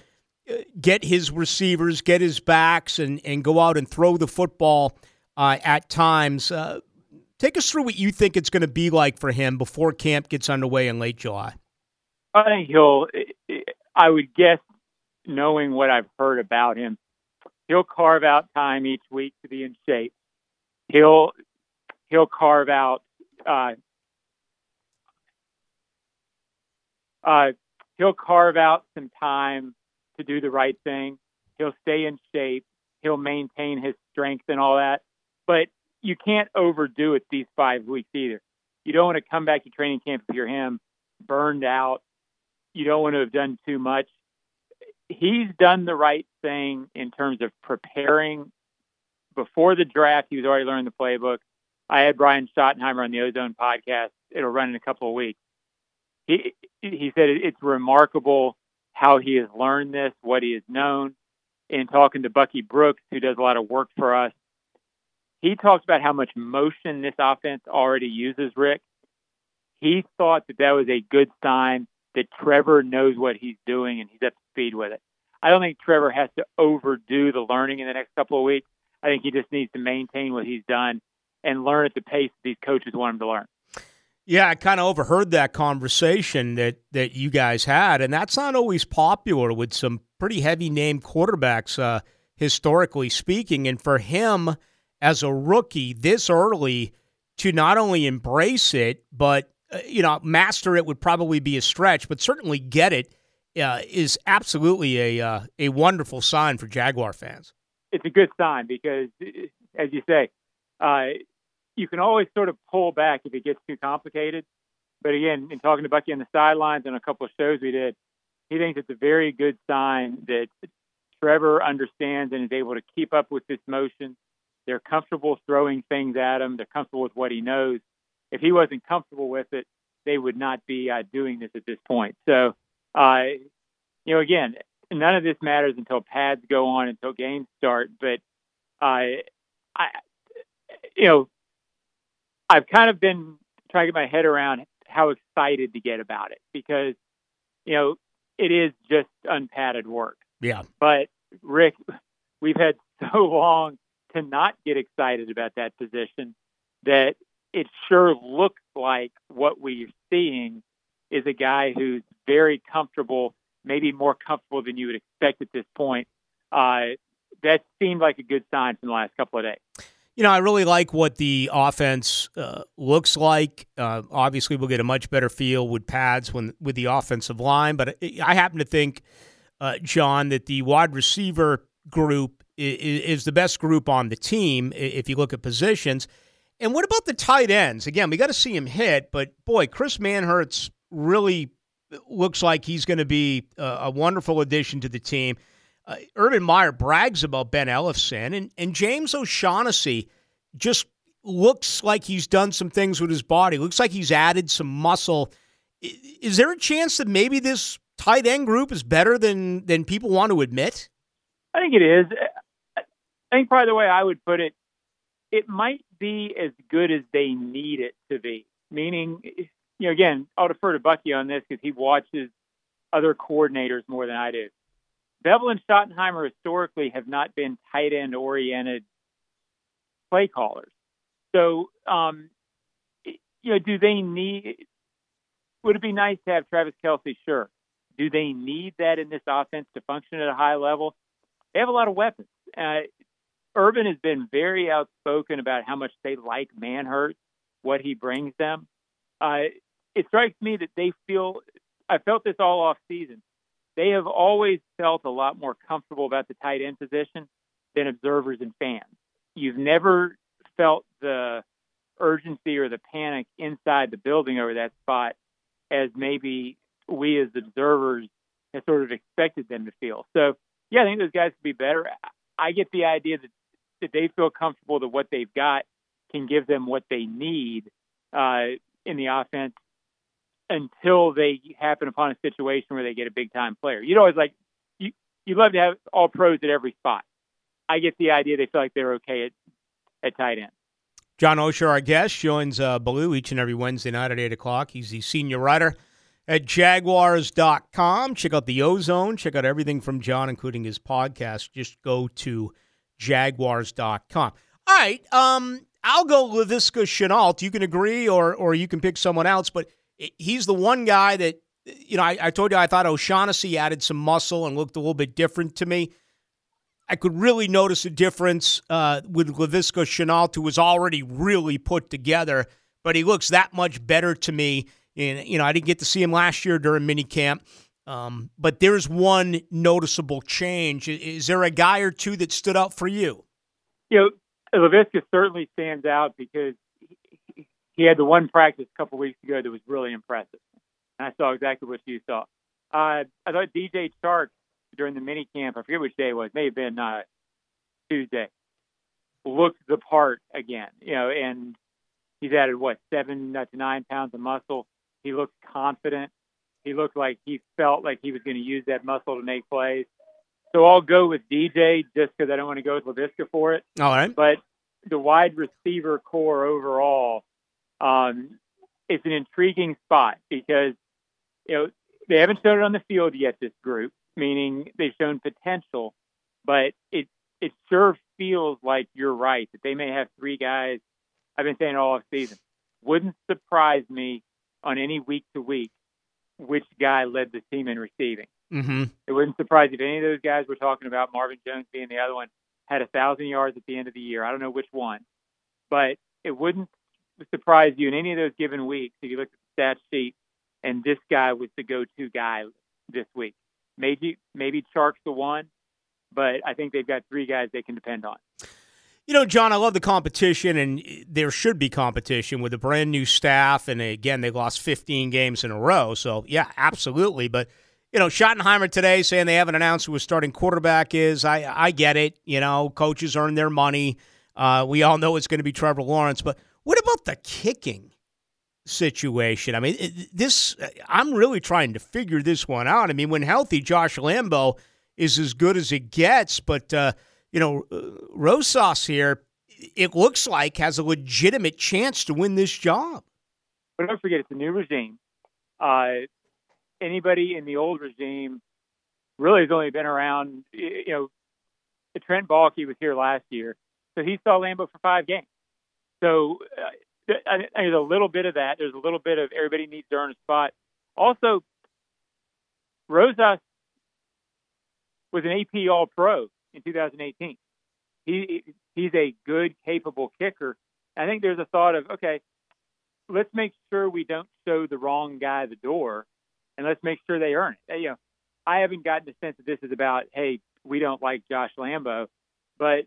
get his receivers, get his backs, and and go out and throw the football uh, at times. Uh, Take us through what you think it's going to be like for him before camp gets underway in late July. I think he'll, I would guess, knowing what I've heard about him, he'll carve out time each week to be in shape. He'll, he'll carve out, uh, uh, he'll carve out some time to do the right thing. He'll stay in shape. He'll maintain his strength and all that. But you can't overdo it these five weeks either. You don't want to come back to training camp if you're him burned out. You don't want to have done too much. He's done the right thing in terms of preparing. Before the draft, he was already learning the playbook. I had Brian Schottenheimer on the Ozone podcast. It'll run in a couple of weeks. He he said it's remarkable how he has learned this, what he has known. In talking to Bucky Brooks, who does a lot of work for us, he talks about how much motion this offense already uses, Rick. He thought that that was a good sign that Trevor knows what he's doing and he's up to speed with it. I don't think Trevor has to overdo the learning in the next couple of weeks. I think he just needs to maintain what he's done and learn at the pace that these coaches want him to learn. Yeah, I kind of overheard that conversation that, that you guys had, and that's not always popular with some pretty heavy-name quarterbacks, uh, historically speaking. And for him, as a rookie this early, to not only embrace it, but, uh, you know, master it would probably be a stretch, but certainly get it uh, is absolutely a uh, a wonderful sign for Jaguar fans. It's a good sign because, as you say, uh, you can always sort of pull back if it gets too complicated. But again, in talking to Bucky on the sidelines and a couple of shows we did, he thinks it's a very good sign that Trevor understands and is able to keep up with this motion. They're comfortable throwing things at him. They're comfortable with what he knows. If he wasn't comfortable with it, they would not be uh, doing this at this point. So, uh, you know, again, none of this matters until pads go on, until games start. But I, uh, I, you know, I've kind of been trying to get my head around how excited to get about it because, you know, it is just unpadded work. Yeah. But Rick, we've had so long to not get excited about that position that it sure looks like what we're seeing is a guy who's very comfortable, maybe more comfortable than you would expect at this point. Uh, that seemed like a good sign from the last couple of days. You know, I really like what the offense uh, looks like. Uh, obviously, we'll get a much better feel with pads when with the offensive line. But I happen to think, uh, John, that the wide receiver group is, is the best group on the team if you look at positions. And what about the tight ends? Again, we got to see him hit. But, boy, Chris Manhertz really looks like he's going to be a, a wonderful addition to the team. Uh, Urban Meyer brags about Ben Ellefson, and, and James O'Shaughnessy just looks like he's done some things with his body. Looks like he's added some muscle. Is there a chance that maybe this tight end group is better than, than people want to admit? I think it is. I think probably the way I would put it, it might be as good as they need it to be. Meaning, you know, again, I'll defer to Bucky on this because he watches other coordinators more than I do. Bevel and Schottenheimer historically have not been tight end oriented play callers. So, um, you know, do they need, would it be nice to have Travis Kelce? Sure. Do they need that in this offense to function at a high level? They have a lot of weapons. Uh, Urban has been very outspoken about how much they like Manhertz, what he brings them. Uh, it strikes me that they feel, I felt this all off season. They have always felt a lot more comfortable about the tight end position than observers and fans. You've never felt the urgency or the panic inside the building over that spot as maybe we as observers have sort of expected them to feel. So, yeah, I think those guys could be better. I get the idea that, that they feel comfortable that what they've got can give them what they need uh, in the offense until they happen upon a situation where they get a big-time player. You'd always like you, – you'd love to have all pros at every spot. I get the idea they feel like they're okay at, at tight end. John Osher, our guest, joins uh, Baloo each and every Wednesday night at eight o'clock. He's the senior writer at Jaguars dot com. Check out the Ozone. Check out everything from John, including his podcast. Just go to Jaguars dot com. All right, um, I'll go Laviska Shenault. You can agree or or you can pick someone else, but he's the one guy that, you know, I, I told you I thought O'Shaughnessy added some muscle and looked a little bit different to me. I could really notice a difference uh, with Laviska Shenault, who was already really put together, but he looks that much better to me. And, you know, I didn't get to see him last year during minicamp, um, but there's one noticeable change. Is there a guy or two that stood out for you? You know, Laviska certainly stands out because he, he had the one practice a couple weeks ago that was really impressive. And I saw exactly what you saw. Uh, I thought D J Chark during the minicamp, I forget which day it was, may have been uh, Tuesday, looked the part again, you know, and he's added, what, seven to nine pounds of muscle. He looked confident. He looked like he felt like he was going to use that muscle to make plays. So I'll go with D J just because I don't want to go with Laviska for it. All right. But the wide receiver core overall, um, it's an intriguing spot because, you know, they haven't shown it on the field yet, this group, meaning they've shown potential, but it it sure feels like you're right, that they may have three guys. I've been saying all off season. Wouldn't surprise me on any week to week which guy led the team in receiving. Mm-hmm. It wouldn't surprise if any of those guys we're talking about, Marvin Jones being the other one, had a thousand yards at the end of the year. I don't know which one, but it wouldn't surprise you in any of those given weeks if you look at the stat sheet and this guy was the go-to guy this week. Maybe maybe Chark's the one, but I think they've got three guys they can depend on. You know, John, I love the competition, and there should be competition with a brand new staff. And again, they lost fifteen games in a row. So, yeah, absolutely. But, you know, Schottenheimer today saying they haven't announced who his starting quarterback is. I, I get it. You know, coaches earn their money. Uh, we all know it's going to be Trevor Lawrence. But what about the kicking situation? I mean, this, I'm really trying to figure this one out. I mean, when healthy, Josh Lambo is as good as it gets. But, uh, you know, uh, Rosas here, it looks like, has a legitimate chance to win this job. But don't forget, it's a new regime. Uh, anybody in the old regime really has only been around, you know, Trent Baalke was here last year, so he saw Lambeau for five games. So uh, I, I, there's a little bit of that. There's a little bit of everybody needs to earn a spot. Also, Rosas was an A P All-Pro in two thousand eighteen. He he's a good, capable kicker. I think there's a thought of, okay, let's make sure we don't show the wrong guy the door, and let's make sure they earn it. You know, I haven't gotten the sense that this is about, hey, we don't like Josh Lambeau, but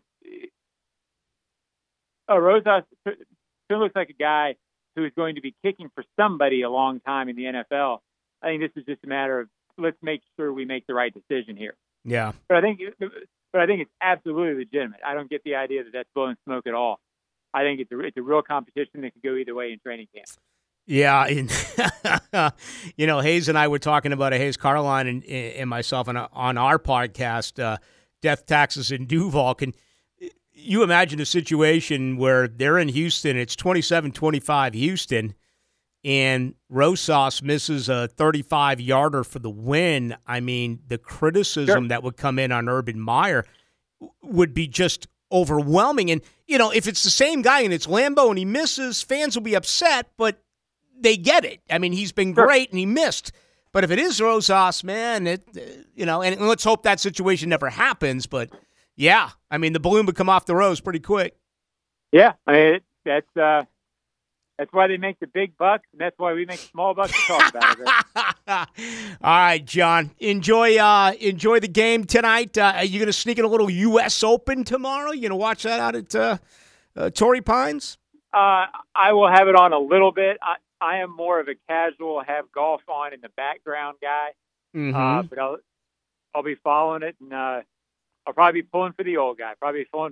uh, Rosas still looks like a guy who is going to be kicking for somebody a long time in the N F L. I think this is just a matter of let's make sure we make the right decision here. Yeah, but I think, but I think it's absolutely legitimate. I don't get the idea that that's blowing smoke at all. I think it's a, it's a real competition that could go either way in training camp. Yeah, and you know, Hayes and I were talking about it, Hayes Carline and, and myself on, on our podcast, uh, Death, Taxes, and Duval. Can you imagine a situation where they're in Houston, it's twenty-seven twenty-five Houston, and Rosas misses a thirty-five-yarder for the win? I mean, the criticism Sure. that would come in on Urban Meyer would be just overwhelming. And, you know, if it's the same guy and it's Lambeau and he misses, fans will be upset, but they get it. I mean, he's been Sure. great and he missed. But if it is Rosas, man, it uh, you know, and let's hope that situation never happens. But yeah, I mean, the balloon would come off the rose pretty quick. Yeah, I mean, it, that's uh, that's why they make the big bucks, and that's why we make small bucks to talk about it. All right, John, enjoy uh, enjoy the game tonight. Uh, are you going to sneak in a little U S Open tomorrow? You going to watch that out at uh, uh, Torrey Pines? Uh, I will have it on a little bit. I, I am more of a casual, have golf on in the background guy, Mm-hmm. uh, but I'll I'll be following it, and uh, I'll probably be pulling for the old guy. Probably pulling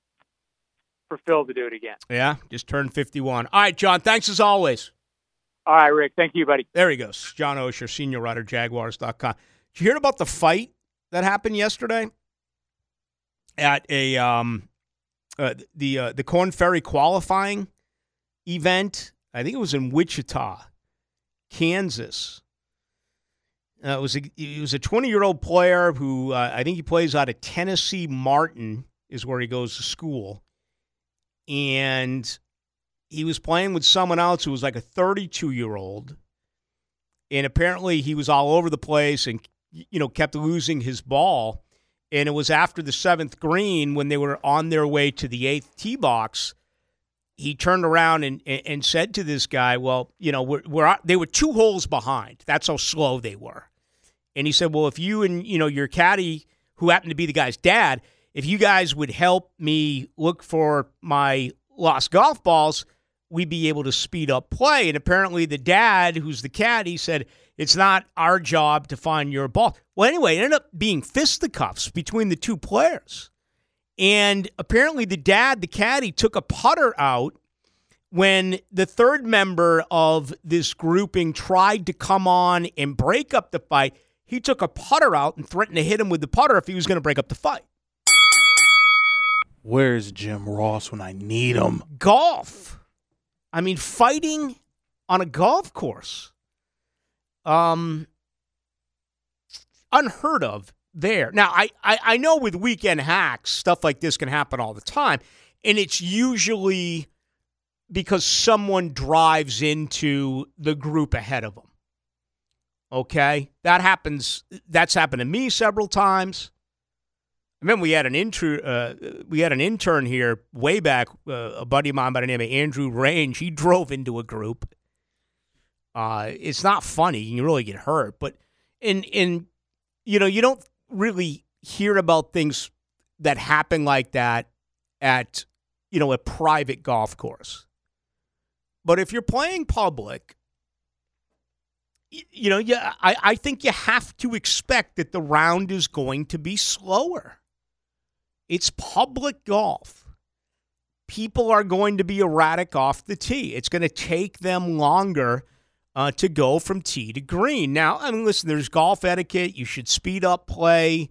for Phil to do it again. Yeah, just turned fifty-one. All right, John, thanks as always. All right, Rick. Thank you, buddy. There he goes. John Osher, senior writer, Jaguars dot com. Did you hear about the fight that happened yesterday at a um, uh, the uh, the Korn Ferry qualifying event? I think it was in Wichita, Kansas. Uh, it was a he was a twenty-year-old player who uh, I think he plays out of Tennessee Martin is where he goes to school, and he was playing with someone else who was like a thirty-two-year-old, and apparently he was all over the place and, you know, kept losing his ball. And it was after the seventh green when they were on their way to the eighth tee box, he turned around and, and said to this guy, well, you know, we're, we're they were two holes behind. That's how slow they were. And he said, well, if you and, you know, your caddy, who happened to be the guy's dad, if you guys would help me look for my lost golf balls, we'd be able to speed up play. And apparently the dad, who's the caddy, said, it's not our job to find your ball. Well, anyway, it ended up being fisticuffs between the two players. And apparently the dad, the caddy, took a putter out when the third member of this grouping tried to come on and break up the fight. He took a putter out and threatened to hit him with the putter if he was going to break up the fight. Where's Jim Ross when I need him? Golf. I mean, fighting on a golf course. Um, unheard of there. Now, I, I, I know with weekend hacks, stuff like this can happen all the time, and it's usually because someone drives into the group ahead of them. Okay? That happens. That's happened to me several times. I remember we had an intern, uh, we had an intern here way back, uh, a buddy of mine by the name of Andrew Range. He drove into a group. Uh, it's not funny. You can really get hurt. But, in in you know, you don't really hear about things that happen like that at, you know, a private golf course. But if you're playing public, you, you know, yeah, I, I think you have to expect that the round is going to be slower. It's public golf. People are going to be erratic off the tee. It's going to take them longer uh, to go from tee to green. Now, I mean, listen, there's golf etiquette. You should speed up play.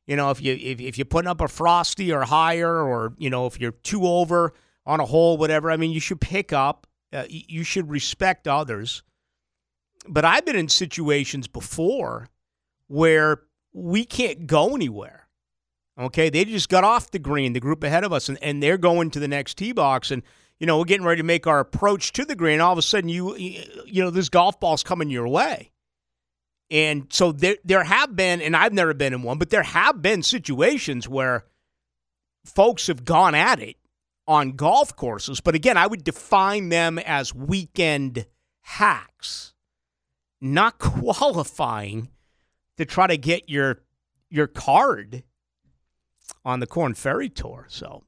You know, if you if, if you're putting up a Frosty or higher, or you know, if you're two over on a hole, whatever. I mean, you should pick up. Uh, you should respect others. But I've been in situations before where we can't go anywhere. Okay, they just got off the green, the group ahead of us, and, and they're going to the next tee box, and you know we're getting ready to make our approach to the green. All of a sudden, you you know this golf ball's coming your way, and so there there have been, and I've never been in one, but there have been situations where folks have gone at it on golf courses. But again, I would define them as weekend hacks, not qualifying to try to get your your card on the Korn Ferry Tour. So,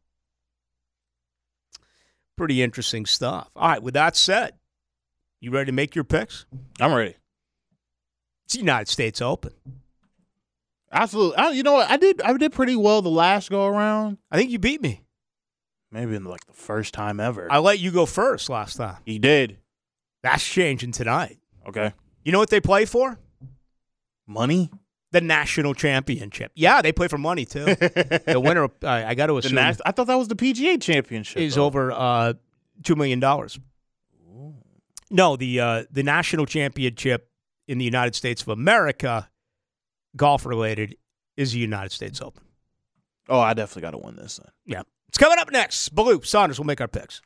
pretty interesting stuff. All right, with that said, you ready to make your picks? I'm ready. It's the United States Open. Absolutely. I, you know what? I did I did pretty well the last go around. I think you beat me. Maybe in like the first time ever. I let you go first last time. He did. That's changing tonight. Okay. You know what they play for? Money? The national championship. Yeah, they play for money, too. The winner, uh, I got to assume, the nas- I thought that was the P G A championship. is though. over uh, two million dollars. Ooh. No, the uh, the national championship in the United States of America, golf-related, is the United States Open. Oh, I definitely got to win this then. Yeah. It's coming up next. Baloo, Saunders will make our picks.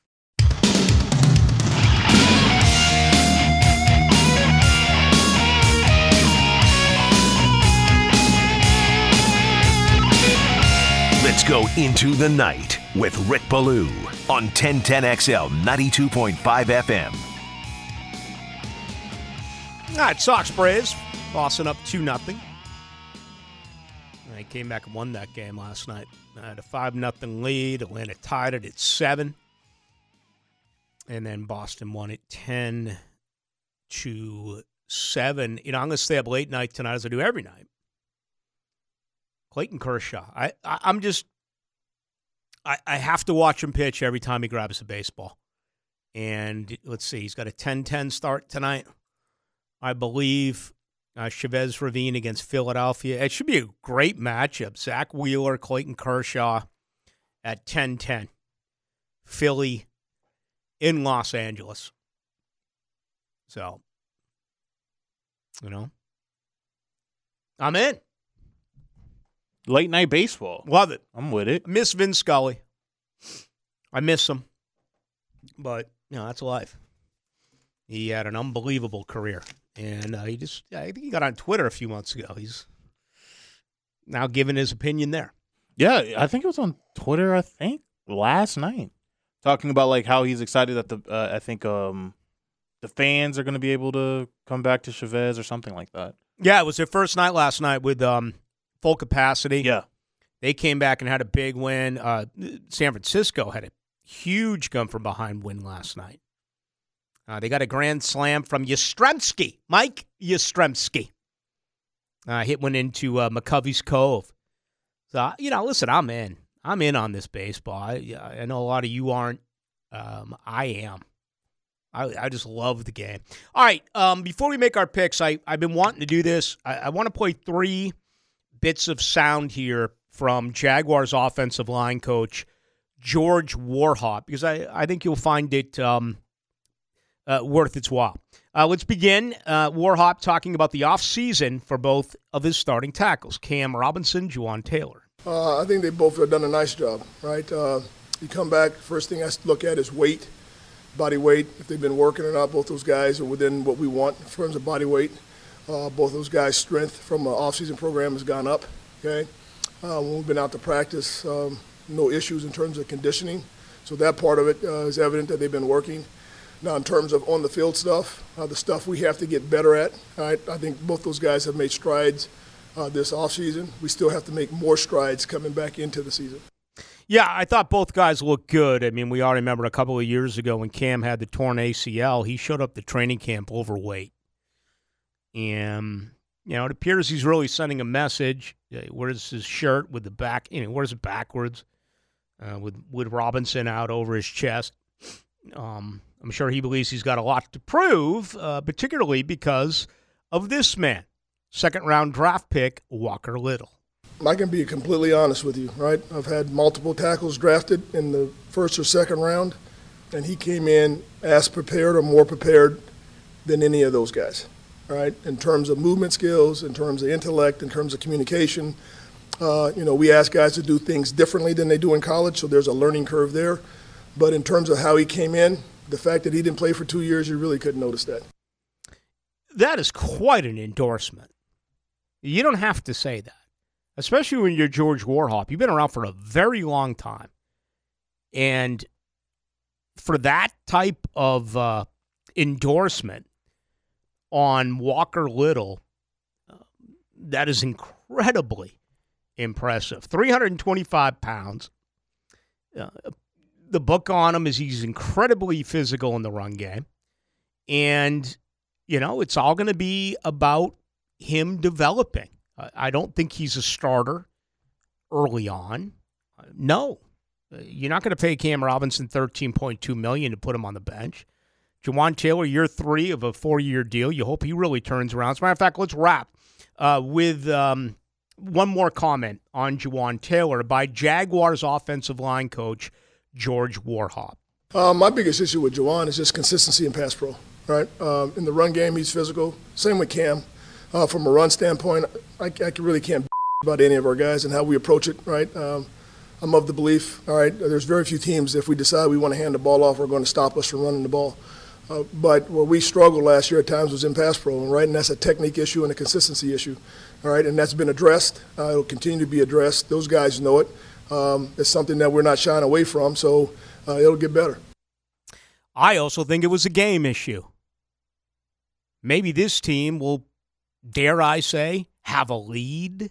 Let's go into the night with Rick Ballou on ten ten X L ninety-two point five F M. All right, Sox Braves, Boston up two nothing. They came back and won that game last night. I had a five nothing lead. Atlanta tied it at seven. And then Boston won it ten to seven. You know, I'm going to stay up late night tonight as I do every night. Clayton Kershaw. I, I, I'm just, I, I have to watch him pitch every time he grabs a baseball. And let's see, he's got a ten ten start tonight. I believe uh, Chavez Ravine against Philadelphia. It should be a great matchup. Zach Wheeler, Clayton Kershaw at ten ten. Philly in Los Angeles. So, you know, I'm in. Late night baseball. Love it. I'm with it. I miss Vin Scully. I miss him. But, you know, that's life. He had an unbelievable career. And uh, he just, I think he got on Twitter a few months ago. He's now giving his opinion there. Yeah, I think it was on Twitter, I think, last night. Talking about, like, how he's excited that the, uh, I think, um, the fans are going to be able to come back to Chavez or something like that. Yeah, it was their first night last night with um, full capacity. Yeah. They came back and had a big win. Uh, San Francisco had a huge come from behind win last night. Uh, they got a grand slam from Yastrzemski, Mike Yastrzemski. Uh, hit one into uh, McCovey's Cove. So, you know, listen, I'm in. I'm in on this baseball. I, I know a lot of you aren't. Um, I am. I, I just love the game. All right, um, before we make our picks, I, I've been wanting to do this. I, I want to play three bits of sound here from Jaguars offensive line coach George Warhop, because I, I think you'll find it um, uh, worth its while. Uh, let's begin. Uh, Warhop talking about the offseason for both of his starting tackles, Cam Robinson, Juwan Taylor. Uh, I think they both have done a nice job, right? Uh, you come back, first thing I look at is weight, body weight, if they've been working or not. Both those guys are within what we want in terms of body weight. Uh, both those guys' strength from an off-season program has gone up, okay? Uh, when we've been out to practice, um, no issues in terms of conditioning. So that part of it uh, is evident that they've been working. Now, in terms of on-the-field stuff, uh, the stuff we have to get better at, right? I think both those guys have made strides uh, this offseason. We still have to make more strides coming back into the season. Yeah, I thought both guys looked good. I mean, we all remember a couple of years ago when Cam had the torn A C L, he showed up to training camp overweight. And, you know, it appears he's really sending a message. He wears his shirt with the back, you know, wears it backwards uh, with, with Robinson out over his chest. Um, I'm sure he believes he's got a lot to prove, uh, particularly because of this man, second-round draft pick, Walker Little. I can be completely honest with you, right? I've had multiple tackles drafted in the first or second round, and he came in as prepared or more prepared than any of those guys, right? In terms of movement skills, in terms of intellect, in terms of communication. Uh, you know, we ask guys to do things differently than they do in college, so there's a learning curve there. But in terms of how he came in, the fact that he didn't play for two years, you really couldn't notice that. That is quite an endorsement. You don't have to say that, especially when you're George Warhop. You've been around for a very long time. And for that type of uh, endorsement on Walker Little, uh, that is incredibly impressive. three hundred twenty-five pounds. Uh, the book on him is he's incredibly physical in the run game. And, you know, it's all going to be about him developing. Uh, I don't think he's a starter early on. Uh, no. Uh, you're not going to pay Cam Robinson thirteen point two million dollars to put him on the bench. Jawaan Taylor, year three of a four-year deal. You hope he really turns around. As a matter of fact, let's wrap uh, with um, one more comment on Jawaan Taylor by Jaguars offensive line coach George Warhop. Uh, my biggest issue with Jawaan is just consistency in pass pro, right? Um, in the run game, he's physical. Same with Cam. Uh, from a run standpoint, I, I really can't about any of our guys and how we approach it, right? Um, I'm of the belief, all right, there's very few teams, if we decide we want to hand the ball off, are going to stop us from running the ball. Uh, but where we struggled last year at times was in pass pro, right? And that's a technique issue and a consistency issue, all right? And that's been addressed. Uh, it'll continue to be addressed. Those guys know it. Um, it's something that we're not shying away from, so uh, it'll get better. I also think it was a game issue. Maybe this team will, dare I say, have a lead.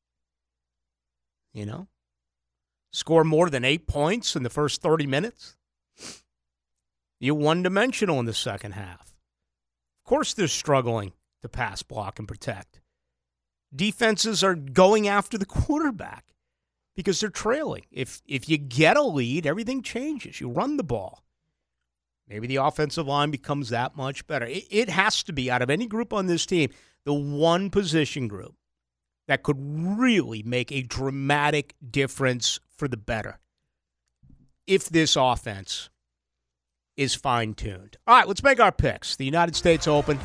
You know? Score more than eight points in the first thirty minutes. You're one-dimensional in the second half. Of course they're struggling to pass, block, and protect. Defenses are going after the quarterback because they're trailing. If if you get a lead, everything changes. You run the ball. Maybe the offensive line becomes that much better. It, it has to be, out of any group on this team, the one position group that could really make a dramatic difference for the better if this offense is fine-tuned. All right, let's make our picks. The United States Open.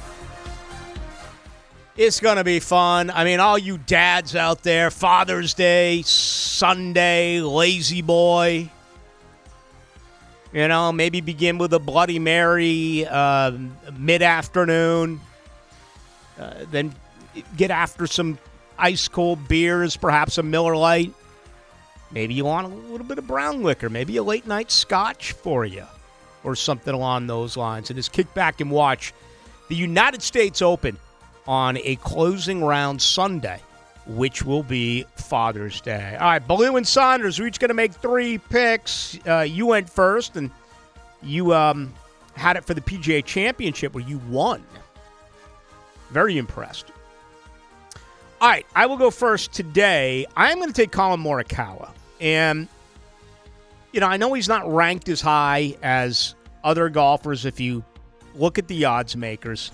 It's going to be fun. I mean, all you dads out there, Father's Day, Sunday, lazy boy. You know, maybe begin with a Bloody Mary uh, mid-afternoon. Uh, then get after some ice-cold beers, perhaps a Miller Lite. Maybe you want a little bit of brown liquor, maybe a late-night scotch for you, or something along those lines. And just kick back and watch the United States Open on a closing round Sunday, which will be Father's Day. All right, Baloo and Saunders, we're each going to make three picks. Uh, you went first, and you um, had it for the P G A Championship where you won. Very impressed. All right, I will go first today. I'm going to take Colin Morikawa. And, you know, I know he's not ranked as high as other golfers if you look at the odds makers.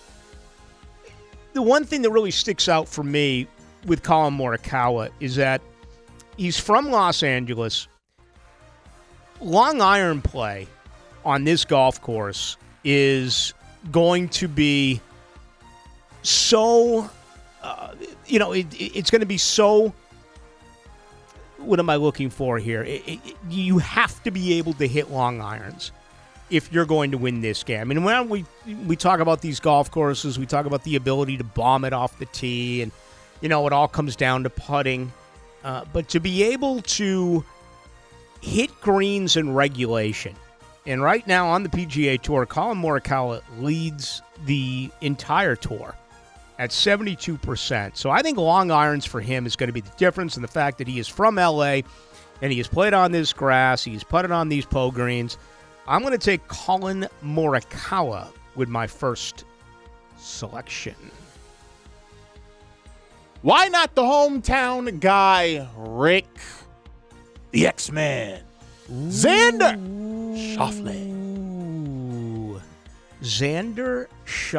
The one thing that really sticks out for me with Colin Morikawa is that he's from Los Angeles. Long iron play on this golf course is going to be so, uh, you know, it, it's going to be so, what am I looking for here? It, it, you have to be able to hit long irons if you're going to win this game. I mean, when we we talk about these golf courses, we talk about the ability to bomb it off the tee, and, you know, it all comes down to putting. Uh, but to be able to hit greens in regulation, and right now on the P G A Tour, Colin Morikawa leads the entire tour at seventy-two percent. So I think long irons for him is going to be the difference, in the fact that he is from L A and he has played on this grass, he's putted on these Poa greens. I'm going to take Colin Morikawa with my first selection. Why not the hometown guy, Rick, the X-Man, Xander Schauffele? Ooh. Xander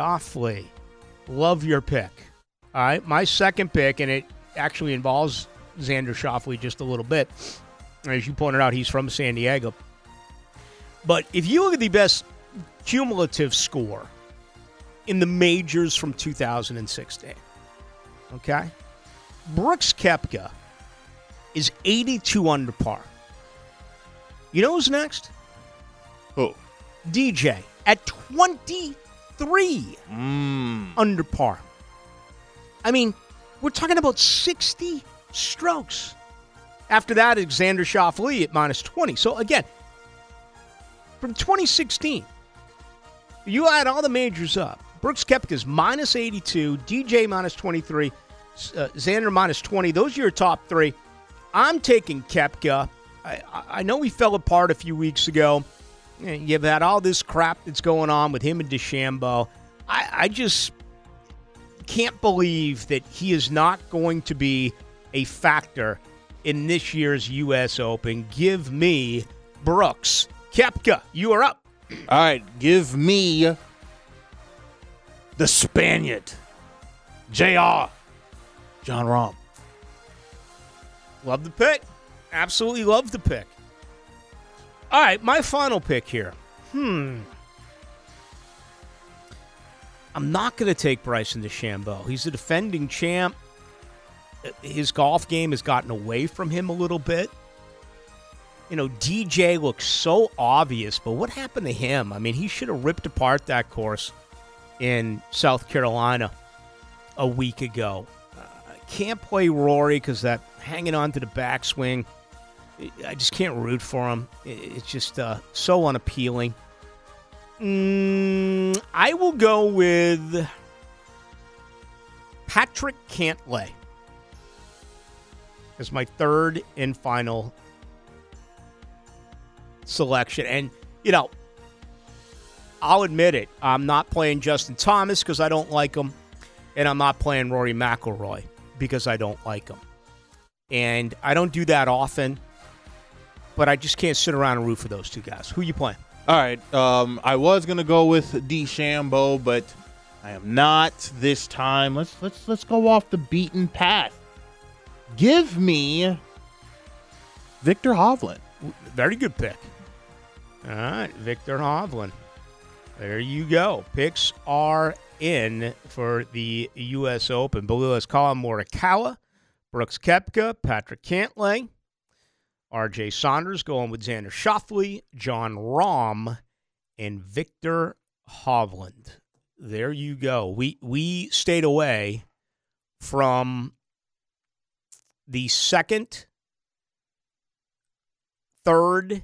Schauffele. Love your pick. All right, my second pick, and it actually involves Xander Schauffele just a little bit. As you pointed out, he's from San Diego. But if you look at the best cumulative score in the majors from two thousand sixteen, okay, Brooks Koepka is eighty-two under par. You know who's next? Who? D J at twenty-three Mm. under par. I mean, we're talking about sixty strokes. After that, Xander Schauffele at minus twenty. So again, from twenty sixteen, you add all the majors up. Brooks Koepka is minus eighty-two, D J minus twenty-three, uh, Xander minus twenty. Those are your top three. I'm taking Koepka. I, I know he fell apart a few weeks ago. You've had all this crap that's going on with him and DeChambeau. I, I just can't believe that he is not going to be a factor in this year's U S Open. Give me Brooks Koepka. You are up. All right, give me the Spaniard, J R, Jon Rahm. Love the pick. Absolutely love the pick. All right, my final pick here. Hmm. I'm not going to take Bryson DeChambeau. He's a defending champ. His golf game has gotten away from him a little bit. You know, D J looks so obvious, but what happened to him? I mean, he should have ripped apart that course in South Carolina a week ago. Uh, can't play Rory because that hanging on to the backswing, I just can't root for him. It's just uh, so unappealing. Mm, I will go with Patrick Cantlay as my third and final selection. And, you know, I'll admit it. I'm not playing Justin Thomas because I don't like him. And I'm not playing Rory McIlroy because I don't like him. And I don't do that often. But I just can't sit around and root for those two guys. Who you playing? All right. Um, I was gonna go with DeChambeau, but I am not this time. Let's let's let's go off the beaten path. Give me Viktor Hovland. Very good pick. All right, Viktor Hovland. There you go. Picks are in for the U S Open. Below us, Colin Morikawa, Brooks Koepka, Patrick Cantlay, R J Saunders going with Xander Schauffele, Jon Rahm, and Viktor Hovland. There you go. We we stayed away from the second, third,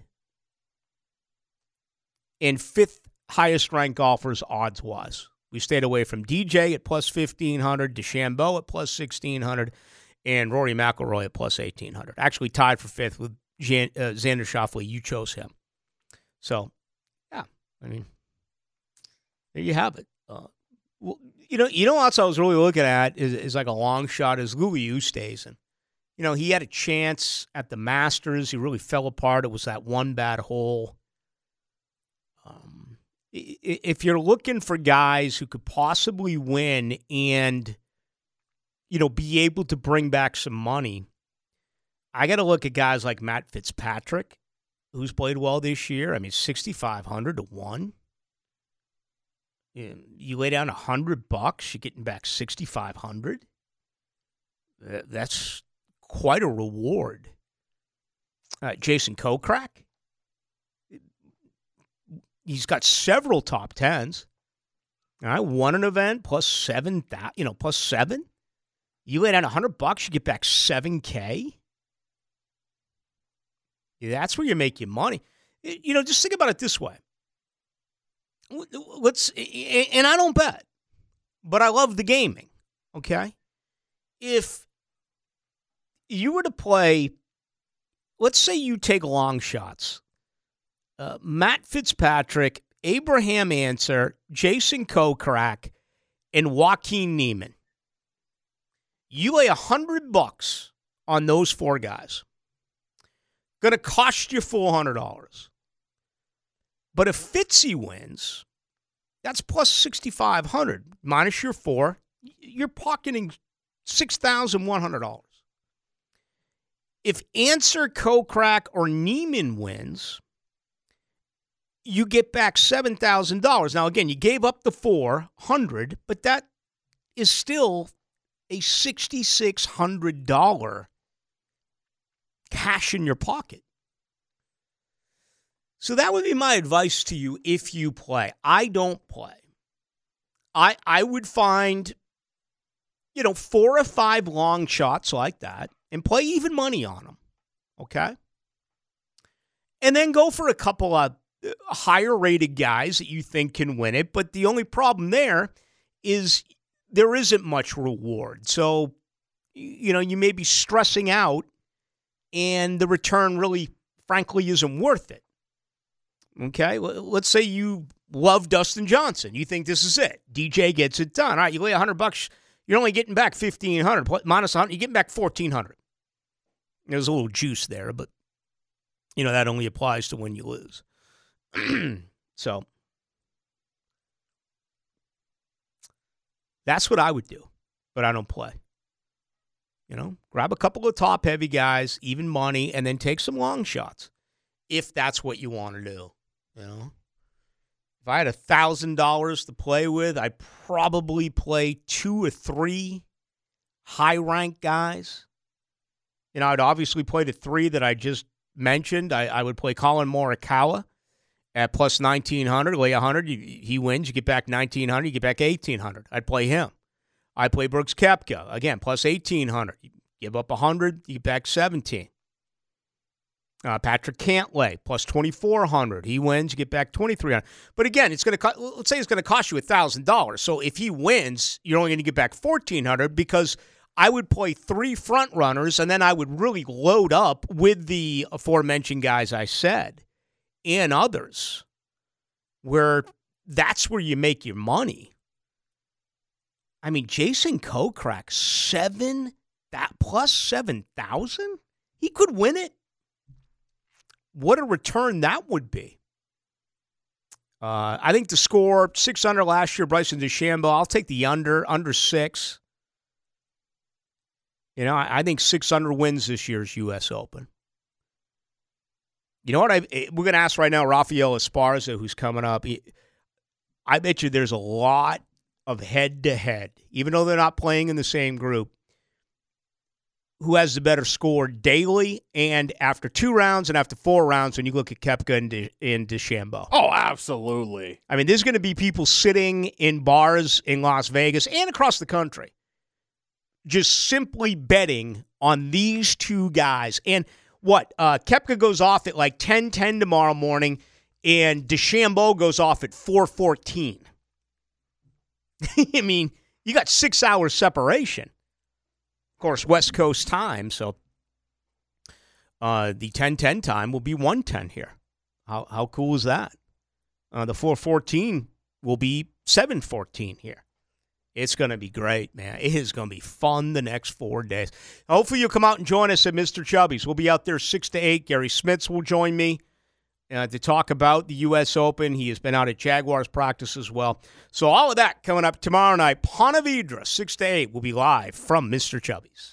and fifth highest ranked golfers odds-wise. We stayed away from D J at plus fifteen hundred, DeChambeau at plus sixteen hundred, and Rory McIlroy at plus eighteen hundred. Actually tied for fifth with Jan, uh, Xander Schauffele. You chose him. So, yeah, I mean, there you have it. Uh, well, you know, you know what else I was really looking at is, is like a long shot is Louis Oosthuizen. You know, he had a chance at the Masters. He really fell apart. It was that one bad hole. Um, if you're looking for guys who could possibly win and, you know, be able to bring back some money, I got to look at guys like Matt Fitzpatrick, who's played well this year. I mean, sixty-five hundred to one. You lay down one hundred bucks, you're getting back sixty-five hundred. That's quite a reward. Uh, Jason Kokrak, he's got several top tens. All right, won an event plus seven, you know, plus seven. You lay down one hundred bucks, you get back seven K. That's where you make your money. You know, just think about it this way. Let's, and I don't bet, but I love the gaming, okay? If you were to play, let's say you take long shots, uh, Matt Fitzpatrick, Abraham Answer, Jason Kokrak, and Joaquin Niemann. You lay a hundred bucks on those four guys. Going to cost you four hundred dollars. But if Fitzy wins, that's plus sixty-five hundred dollars. Minus your four, you're pocketing six thousand one hundred dollars. If Answer, Kokrak, or Neiman wins, you get back seven thousand dollars. Now, again, you gave up the four hundred dollars, but that is still a six thousand six hundred dollars cash in your pocket. So that would be my advice to you if you play. I don't play. I I would find, you know, four or five long shots like that and play even money on them, okay? And then go for a couple of higher-rated guys that you think can win it. But the only problem there is there isn't much reward. So, you know, you may be stressing out and the return really, frankly, isn't worth it. Okay? Let's say you love Dustin Johnson. You think this is it. D J gets it done. All right, you lay one hundred bucks, you're only getting back fifteen hundred. Minus one hundred, you're getting back fourteen hundred. There's a little juice there, but, you know, that only applies to when you lose. So, that's what I would do, but I don't play. You know, grab a couple of top-heavy guys, even money, and then take some long shots, if that's what you want to do. You know, if I had one thousand dollars to play with, I'd probably play two or three high-ranked guys. You know, I'd obviously play the three that I just mentioned. I, I would play Colin Morikawa at plus nineteen hundred, lay one hundred. You, he wins, you get back nineteen hundred, you get back eighteen hundred. I'd play him. I'd play Brooks Koepka, again, plus eighteen hundred. You give up one hundred, you get back seventeen. Uh, Patrick Cantlay, plus twenty-four hundred. He wins, you get back twenty-three hundred. But again, it's going to co- let's say it's going to cost you one thousand dollars. So if he wins, you're only going to get back fourteen hundred because I would play three front runners and then I would really load up with the aforementioned guys I said and others where that's where you make your money. I mean, Jason Kokrak, seven, that plus seven thousand? He could win it. What a return that would be. Uh, I think the score, six under last year, Bryson DeChambeau. I'll take the under, under six. You know, I, I think six under wins this year's U S Open. You know what? I, we're going to ask right now Rafael Esparza, who's coming up. He, I bet you there's a lot of head-to-head, even though they're not playing in the same group, who has the better score daily and after two rounds and after four rounds when you look at Koepka and, De, and DeChambeau. Oh, absolutely. I mean, there's going to be people sitting in bars in Las Vegas and across the country just simply betting on these two guys. And what? Uh, Koepka goes off at like ten ten tomorrow morning, and DeChambeau goes off at four fourteen. I mean, you got six hours separation. Of course, West Coast time, so uh, the ten ten time will be one ten here. How how cool is that? Uh, the four fourteen will be seven fourteen here. It's going to be great, man. It is going to be fun the next four days. Hopefully you'll come out and join us at Mister Chubby's. We'll be out there six to eight. Gary Smits will join me uh, to talk about the U S Open. He has been out at Jaguars practice as well. So all of that coming up tomorrow night. Ponte Vedra, six to eight, will be live from Mister Chubby's.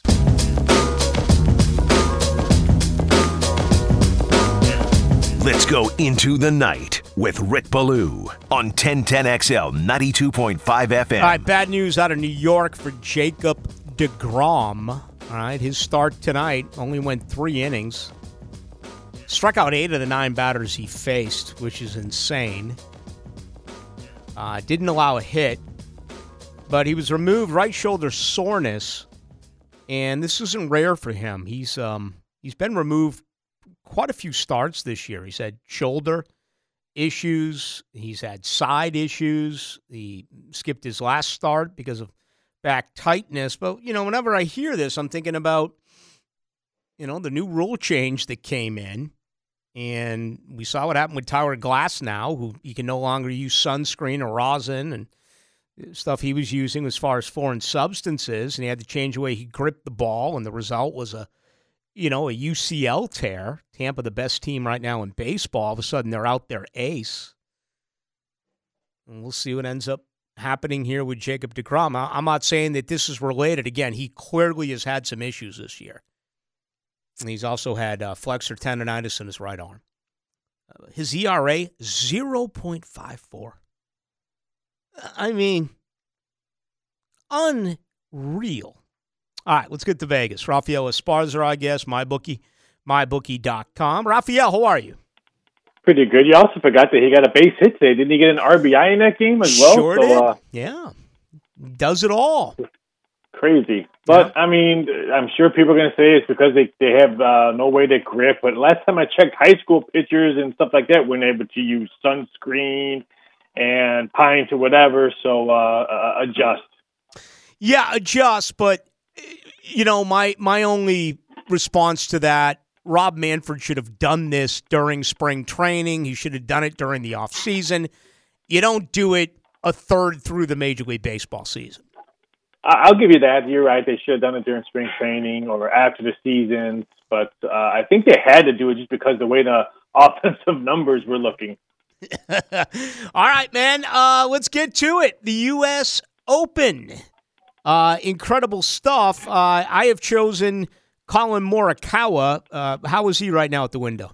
Let's go into the night with Rick Ballou on ten ten X L ninety-two point five F M. All right, bad news out of New York for Jacob deGrom. All right, his start tonight only went three innings. Struck out eight of the nine batters he faced, which is insane. Uh, didn't allow a hit, but he was removed right shoulder soreness, and this isn't rare for him. He's um he's been removed quite a few starts this year. He's had shoulder issues. He's had side issues. He skipped his last start because of back tightness. But, you know, whenever I hear this, I'm thinking about, you know, the new rule change that came in. And we saw what happened with Tyler Glasnow, who he can no longer use sunscreen or rosin and stuff he was using as far as foreign substances. And he had to change the way he gripped the ball. And the result was a, you know, a U C L tear. Tampa, the best team right now in baseball. All of a sudden, they're out their ace. And we'll see what ends up happening here with Jacob deGrom. I'm not saying that this is related. Again, he clearly has had some issues this year. And he's also had uh, flexor tendonitis in his right arm. Uh, his E R A, zero point five four. I mean, unreal. All right, let's get to Vegas. Rafael Esparza, I guess, MyBookie, my bookie dot com. Rafael, how are you? Pretty good. You also forgot that he got a base hit today. Didn't he get an R B I in that game as well? Sure so, did. Uh, yeah. Does it all. Crazy. But, yeah. I mean, I'm sure people are going to say it's because they, they have uh, no way to grip. But last time I checked, high school pitchers and stuff like that weren't able to use sunscreen and pine to whatever. So uh, uh, adjust. Yeah, adjust. But, you know, my my only response to that, Rob Manfred should have done this during spring training. He should have done it during the offseason. You don't do it a third through the Major League Baseball season. I'll give you that. You're right. They should have done it during spring training or after the season. But uh, I think they had to do it just because the way the offensive numbers were looking. All right, man. Uh, let's get to it. The U S Open. Uh, incredible stuff. Uh, I have chosen Colin Morikawa. Uh, how is he right now at the window?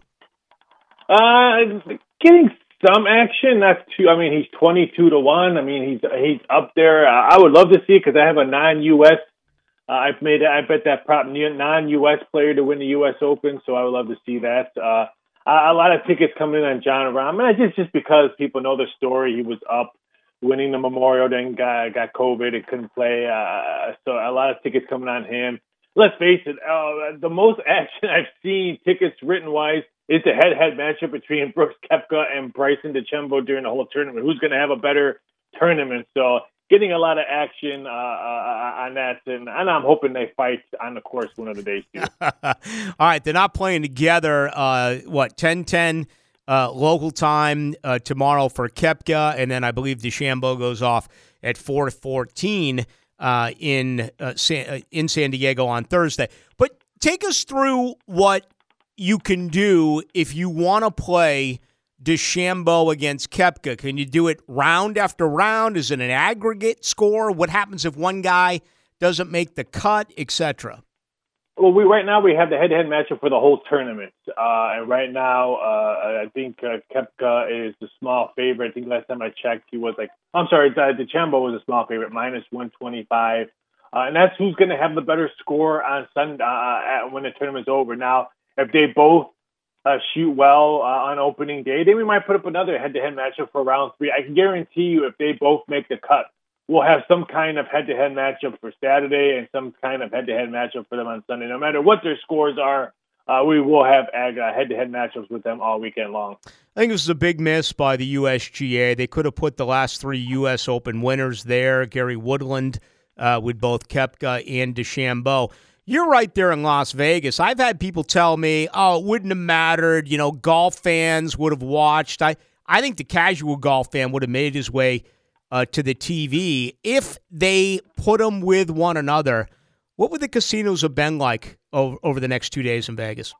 Uh, getting some action. Not too. I mean, he's twenty-two to one. I mean, he's he's up there. Uh, I would love to see it because I have a non-U S. Uh, I've made. I bet that prop non-U S player to win the U S Open. So I would love to see that. Uh, a lot of tickets coming in on John Rahm. And just just because people know the story. He was up winning the Memorial, then got got COVID and couldn't play. Uh, so a lot of tickets coming on him. Let's face it. Uh, the most action I've seen tickets written wise. It's a head-to-head matchup between Brooks Koepka and Bryson DeChambeau during the whole tournament. Who's going to have a better tournament? So getting a lot of action uh, uh, on that, and, and I'm hoping they fight on the course one of the days, too. All right, they're not playing together, uh, what, ten ten uh, local time uh, tomorrow for Koepka, and then I believe DeChambeau goes off at four fourteen uh, in, uh, San, uh, in San Diego on Thursday. But take us through what you can do if you want to play DeChambeau against Koepka. Can you do it round after round? Is it an aggregate score? What happens if one guy doesn't make the cut, et cetera? Well, we right now we have the head-to-head matchup for the whole tournament, uh, and right now uh, I think uh, Koepka is the small favorite. I think last time I checked, he was like, I'm sorry, DeChambeau was a small favorite, minus one twenty-five, uh, and that's who's going to have the better score on Sunday uh, when the tournament's over. Now, if they both uh, shoot well uh, on opening day, then we might put up another head-to-head matchup for round three. I can guarantee you if they both make the cut, we'll have some kind of head-to-head matchup for Saturday and some kind of head-to-head matchup for them on Sunday. No matter what their scores are, uh, we will have ag- uh, head-to-head matchups with them all weekend long. I think this is a big miss by the U S G A. They could have put the last three U S Open winners there, Gary Woodland uh, with both Koepka and DeChambeau. You're right there in Las Vegas. I've had people tell me, oh, it wouldn't have mattered. You know, golf fans would have watched. I, I think the casual golf fan would have made his way uh, to the T V. If they put them with one another, what would the casinos have been like over, over the next two days in Vegas?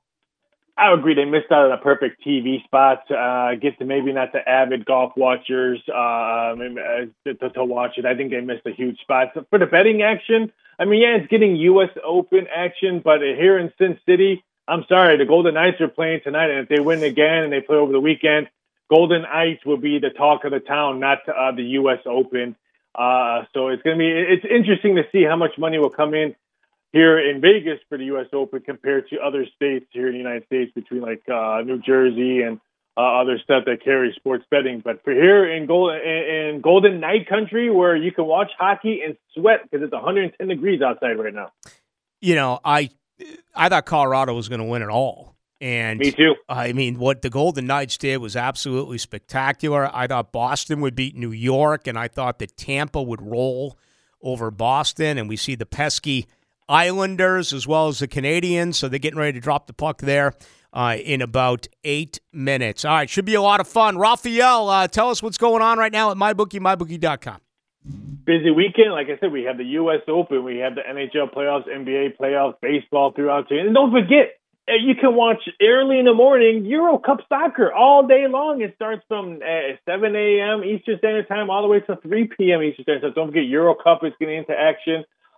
I agree. They missed out on a perfect T V spot. Uh, get to maybe not the avid golf watchers uh, to, to watch it. I think they missed a huge spot. So for the betting action, I mean, yeah, it's getting U S Open action, but here in Sin City, I'm sorry, the Golden Knights are playing tonight, and if they win again and they play over the weekend, Golden Knights will be the talk of the town, not uh, the U S Open. Uh, so it's going to be it's interesting to see how much money will come in here in Vegas for the U S Open compared to other states here in the United States, between like uh, New Jersey and uh, other stuff that carry sports betting. But for here in, Gold, in, in Golden Knight country, where you can watch hockey and sweat because it's one hundred ten degrees outside right now. You know, I I thought Colorado was going to win it all. And me too. I mean, what the Golden Knights did was absolutely spectacular. I thought Boston would beat New York, and I thought that Tampa would roll over Boston, and we see the pesky Islanders as well as the Canadians, so they're getting ready to drop the puck there uh, in about eight minutes. All right, should be a lot of fun. Rafael, uh, tell us what's going on right now at my bookie my bookie dot com. Busy weekend. Like I said, we have the U S Open, we have the N H L playoffs, N B A playoffs, baseball throughout the year. And don't forget, you can watch early in the morning Euro Cup soccer all day long. It starts from uh, seven a.m. Eastern Standard Time all the way to three p.m. Eastern Standard Time. So don't forget, Euro Cup is getting into action.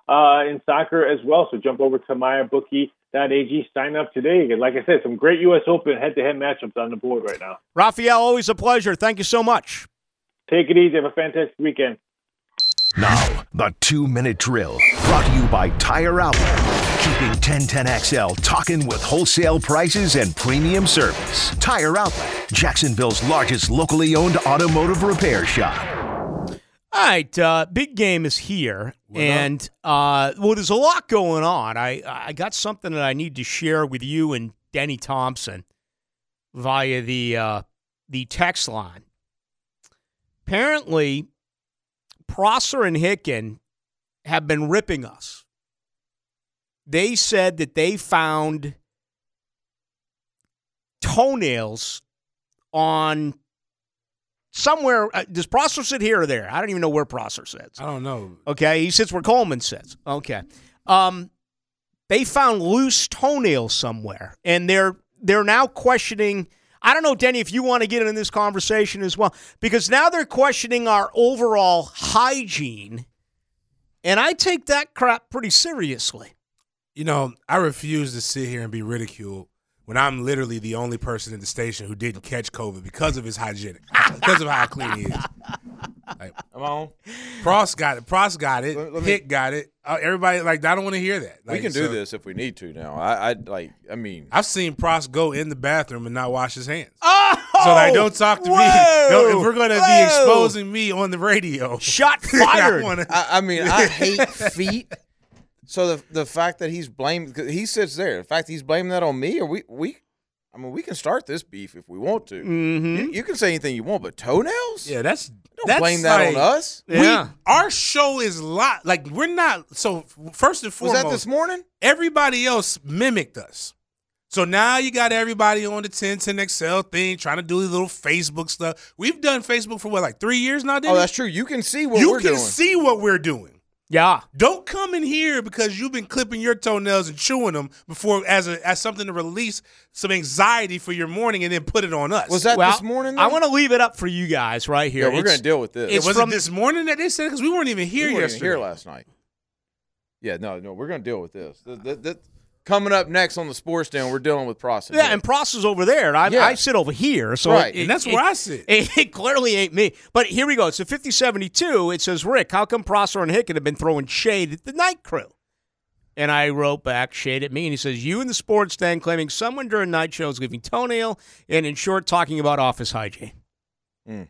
uh, in soccer as well. So jump over to my bookie dot a g, sign up today. And like I said, some great U S Open head-to-head matchups on the board right now. Raphael, always a pleasure. Thank you so much. Take it easy. Have a fantastic weekend. Now, the two-minute drill, brought to you by Tire Outlet. Keeping ten ten X L talking with wholesale prices and premium service. Tire Outlet, Jacksonville's largest locally owned automotive repair shop. All right, uh, big game is here, what and uh, well, there's a lot going on. I I got something that I need to share with you and Denny Thompson via the uh, the text line. Apparently, Prosser and Hicken have been ripping us. They said that they found toenails on somewhere. Uh, does Prosser sit here or there? I don't even know where Prosser sits. I don't know. Okay, he sits where Coleman sits. Okay. Um, they found loose toenails somewhere, and they're they're now questioning. I don't know, Denny, if you want to get in this conversation as well, because now they're questioning our overall hygiene, and I take that crap pretty seriously. You know, I refuse to sit here and be ridiculed when I'm literally the only person in the station who didn't catch COVID because of his hygienic, because of how clean he is. Like, I'm on. Prost got it. Prost got it. Let, let me, Hick got it. Uh, everybody, like, I don't want to hear that. Like, we can do so, this if we need to now. I, I like. I mean, I've seen Prost go in the bathroom and not wash his hands. Oh, so like, don't talk to whoa, me. Don't, if we're gonna whoa. be exposing me on the radio, shot fired. I, wanna, I, I mean, I hate feet. So the the fact that he's blamed, he sits there. The fact that he's blaming that on me, or we we. I mean, we can start this beef if we want to. Mm-hmm. You, you can say anything you want, but toenails? yeah, that's Don't that's blame that like, on us. Yeah. We, our show is lot like we're not. So first and Was foremost, that this morning? everybody else mimicked us. So now you got everybody on the ten ten X L thing trying to do these little Facebook stuff. We've done Facebook for what, like three years now, didn't Oh, that's true. You can see what you we're can doing. see what we're doing. Yeah. Don't come in here because you've been clipping your toenails and chewing them before as a as something to release some anxiety for your morning and then put it on us. Was that Well, this morning? I though? want to leave it up for you guys right here. Yeah, we're It's- going to deal with this. it's was from- it this morning that they said it? Because we weren't even here we weren't even yesterday. here last night. Yeah, no, no, we're going to deal with this. The, the, the, coming up next on the Sports Den, we're dealing with process. Yeah, and Pross is over there, and I, Yeah. I sit over here. So Right. it- And that's it- where I sit. It, it clearly ain't me. But here we go. It's a fifty seventy-two. It says, Rick, how come Prosser and Hicken have been throwing shade at the night crew? And I wrote back, shade at me. And he says, you in the Sports Den claiming someone during night shows leaving toenail, and in short, talking about office hygiene. Mm.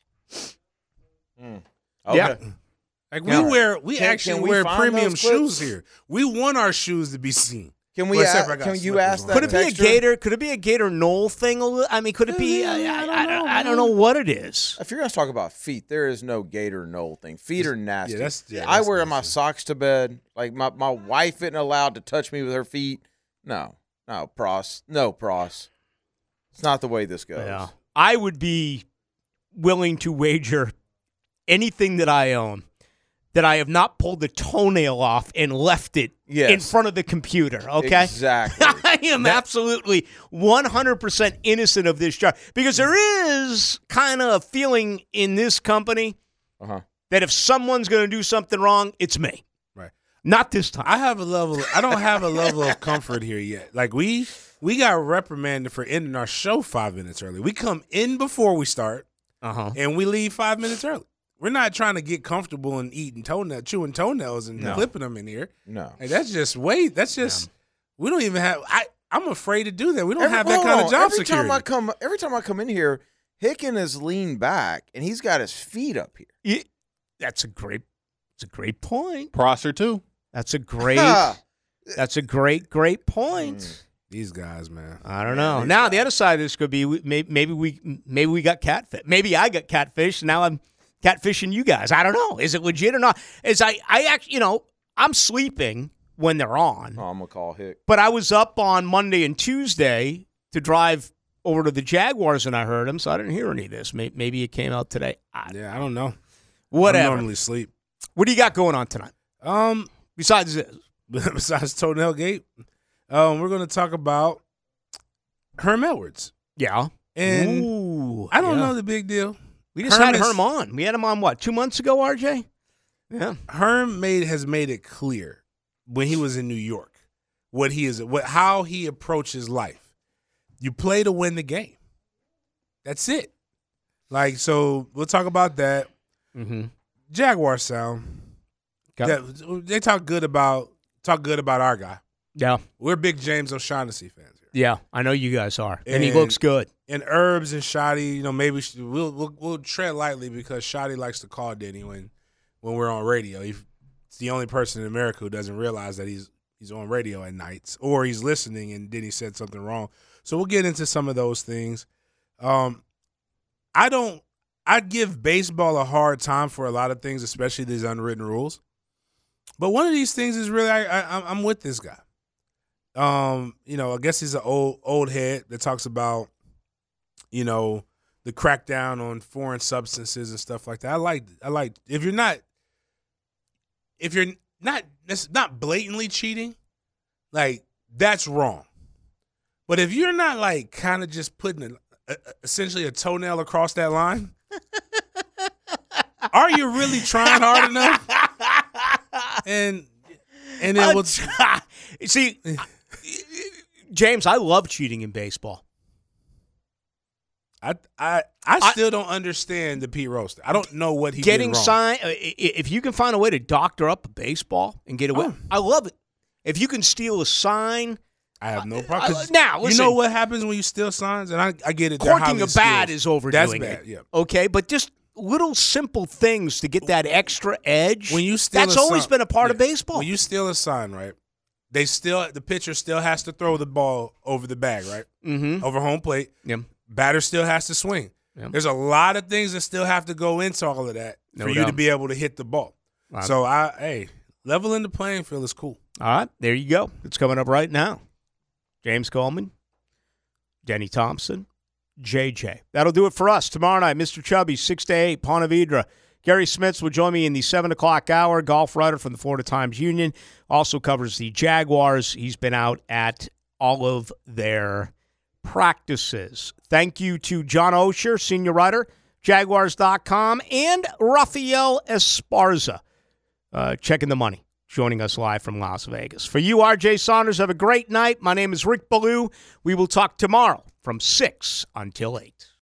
Mm. Okay. Yeah. Like we Yeah. wear, we Can- actually can we wear find premium those clips? shoes here. We want our shoes to be seen. Can we? Well, except a- I got can you slippers ask on. that? Could it be a texture? Gator? Could it be a Gator Knoll thing? a little- I mean, could it be? I, I, I, don't, I don't know what it is. If you're going to talk about feet, there is no Gator Knoll thing. Feet are nasty. Yeah, that's- yeah, I that's wear nasty. my socks to bed. Like my, my wife isn't allowed to touch me with her feet. No, no, Pross, no Pross. It's not the way this goes. Yeah. I would be willing to wager anything that I own that I have not pulled the toenail off and left it Yes. in front of the computer, okay? Exactly. I am absolutely one hundred percent innocent of this charge because there is kind of a feeling in this company Uh-huh. that if someone's going to do something wrong, it's me. Right. Not this time. I have a level. I don't have a level of comfort here yet. Like we we got reprimanded for ending our show five minutes early. We come in before we start, Uh-huh. and we leave five minutes early. We're not trying to get comfortable and eating toenail, chewing toenails and No. clipping them in here. No. Like, that's just wait. That's just we don't even have. I I'm afraid to do that. We don't Every- have that hold kind on. of job every security. Time I come, every time I come in here, Hicken is leaned back and he's got his feet up here. Yeah, that's a great that's a great point. Prosser too. That's a great that's a great, great point. These guys, man. I don't know. Now the other side of this could be we- maybe, maybe we maybe we got catfish. Maybe I got catfish. Now I'm catfishing you guys. I don't know. Is it legit or not? Is I I actually you know I'm sleeping when they're on, Oh, I'm gonna call Hick. but I was up on Monday and Tuesday to drive over to the Jaguars and I heard them, so I didn't hear any of this. Maybe, maybe it came out today. I, Yeah, I don't know. whatever. I normally sleep. What do you got going on tonight Um, besides this? besides Toenail Gate, um, we're going to talk about Herm Edwards, Yeah. and Ooh, I don't yeah. know the big deal. We just Herm had is- Herm on. We had him on, what, two months ago, R J? Yeah. Herm made has made it clear when he was in New York what he is, what how he approaches life. You play to win the game. That's it. Like, so we'll talk about that. Mm-hmm. Jaguar sound. Okay. That, they talk good about talk good about our guy. Yeah. We're big James O'Shaughnessy fans here. Yeah, I know you guys are. And, And- he looks good. And Herbs and Shotty, you know, maybe sh- we'll, we'll we'll tread lightly because Shotty likes to call Denny when when we're on radio. He's the only person in America who doesn't realize that he's he's on radio at nights or he's listening and Denny said something wrong. So we'll get into some of those things. Um, I don't. I'd give baseball a hard time for a lot of things, especially these unwritten rules. But one of these things is really, I, I, I'm with this guy. Um, you know, I guess he's an old old head that talks about, you know, the crackdown on foreign substances and stuff like that. I like, I like if you're not, if you're not, that's not blatantly cheating, like that's wrong. But if you're not like kind of just putting a, a, essentially a toenail across that line, are you really trying hard enough? And and then we'll see, James, I love cheating in baseball. I I I still I, don't understand the Pete Rose. I don't know what he getting did wrong. Sign, if you can find a way to doctor up a baseball and get away, oh. I love it. If you can steal a sign, I have no problem. Uh, now, listen, you know what happens when you steal signs, and I, I get it. Corking a bat skills. is overdoing That's bad, it. yeah. Okay, but just little simple things to get that extra edge. When you steal, that's a always sign, been a part yeah. of baseball. When you steal a sign, right? They still the pitcher still has to throw the ball over the bag, right? Mm-hmm. Over home plate. Yep. Batter still has to swing. Yep. There's a lot of things that still have to go into all of that no for doubt. you to be able to hit the ball. Wow. So I, hey, leveling the playing field is cool. All right, there you go. It's coming up right now. James Coleman, Denny Thompson, J J. That'll do it for us. Tomorrow night, Mister Chubby, six to eight, Ponte Vedra. Gary Smits will join me in the seven o'clock hour. Golf writer from the Florida Times Union. Also covers the Jaguars. He's been out at all of their practices. Thank you to John Osher, senior writer, Jaguars dot com, and Rafael Esparza, uh, checking the money, joining us live from Las Vegas. For you, R J Saunders, have a great night. My name is Rick Ballou. We will talk tomorrow from six until eight.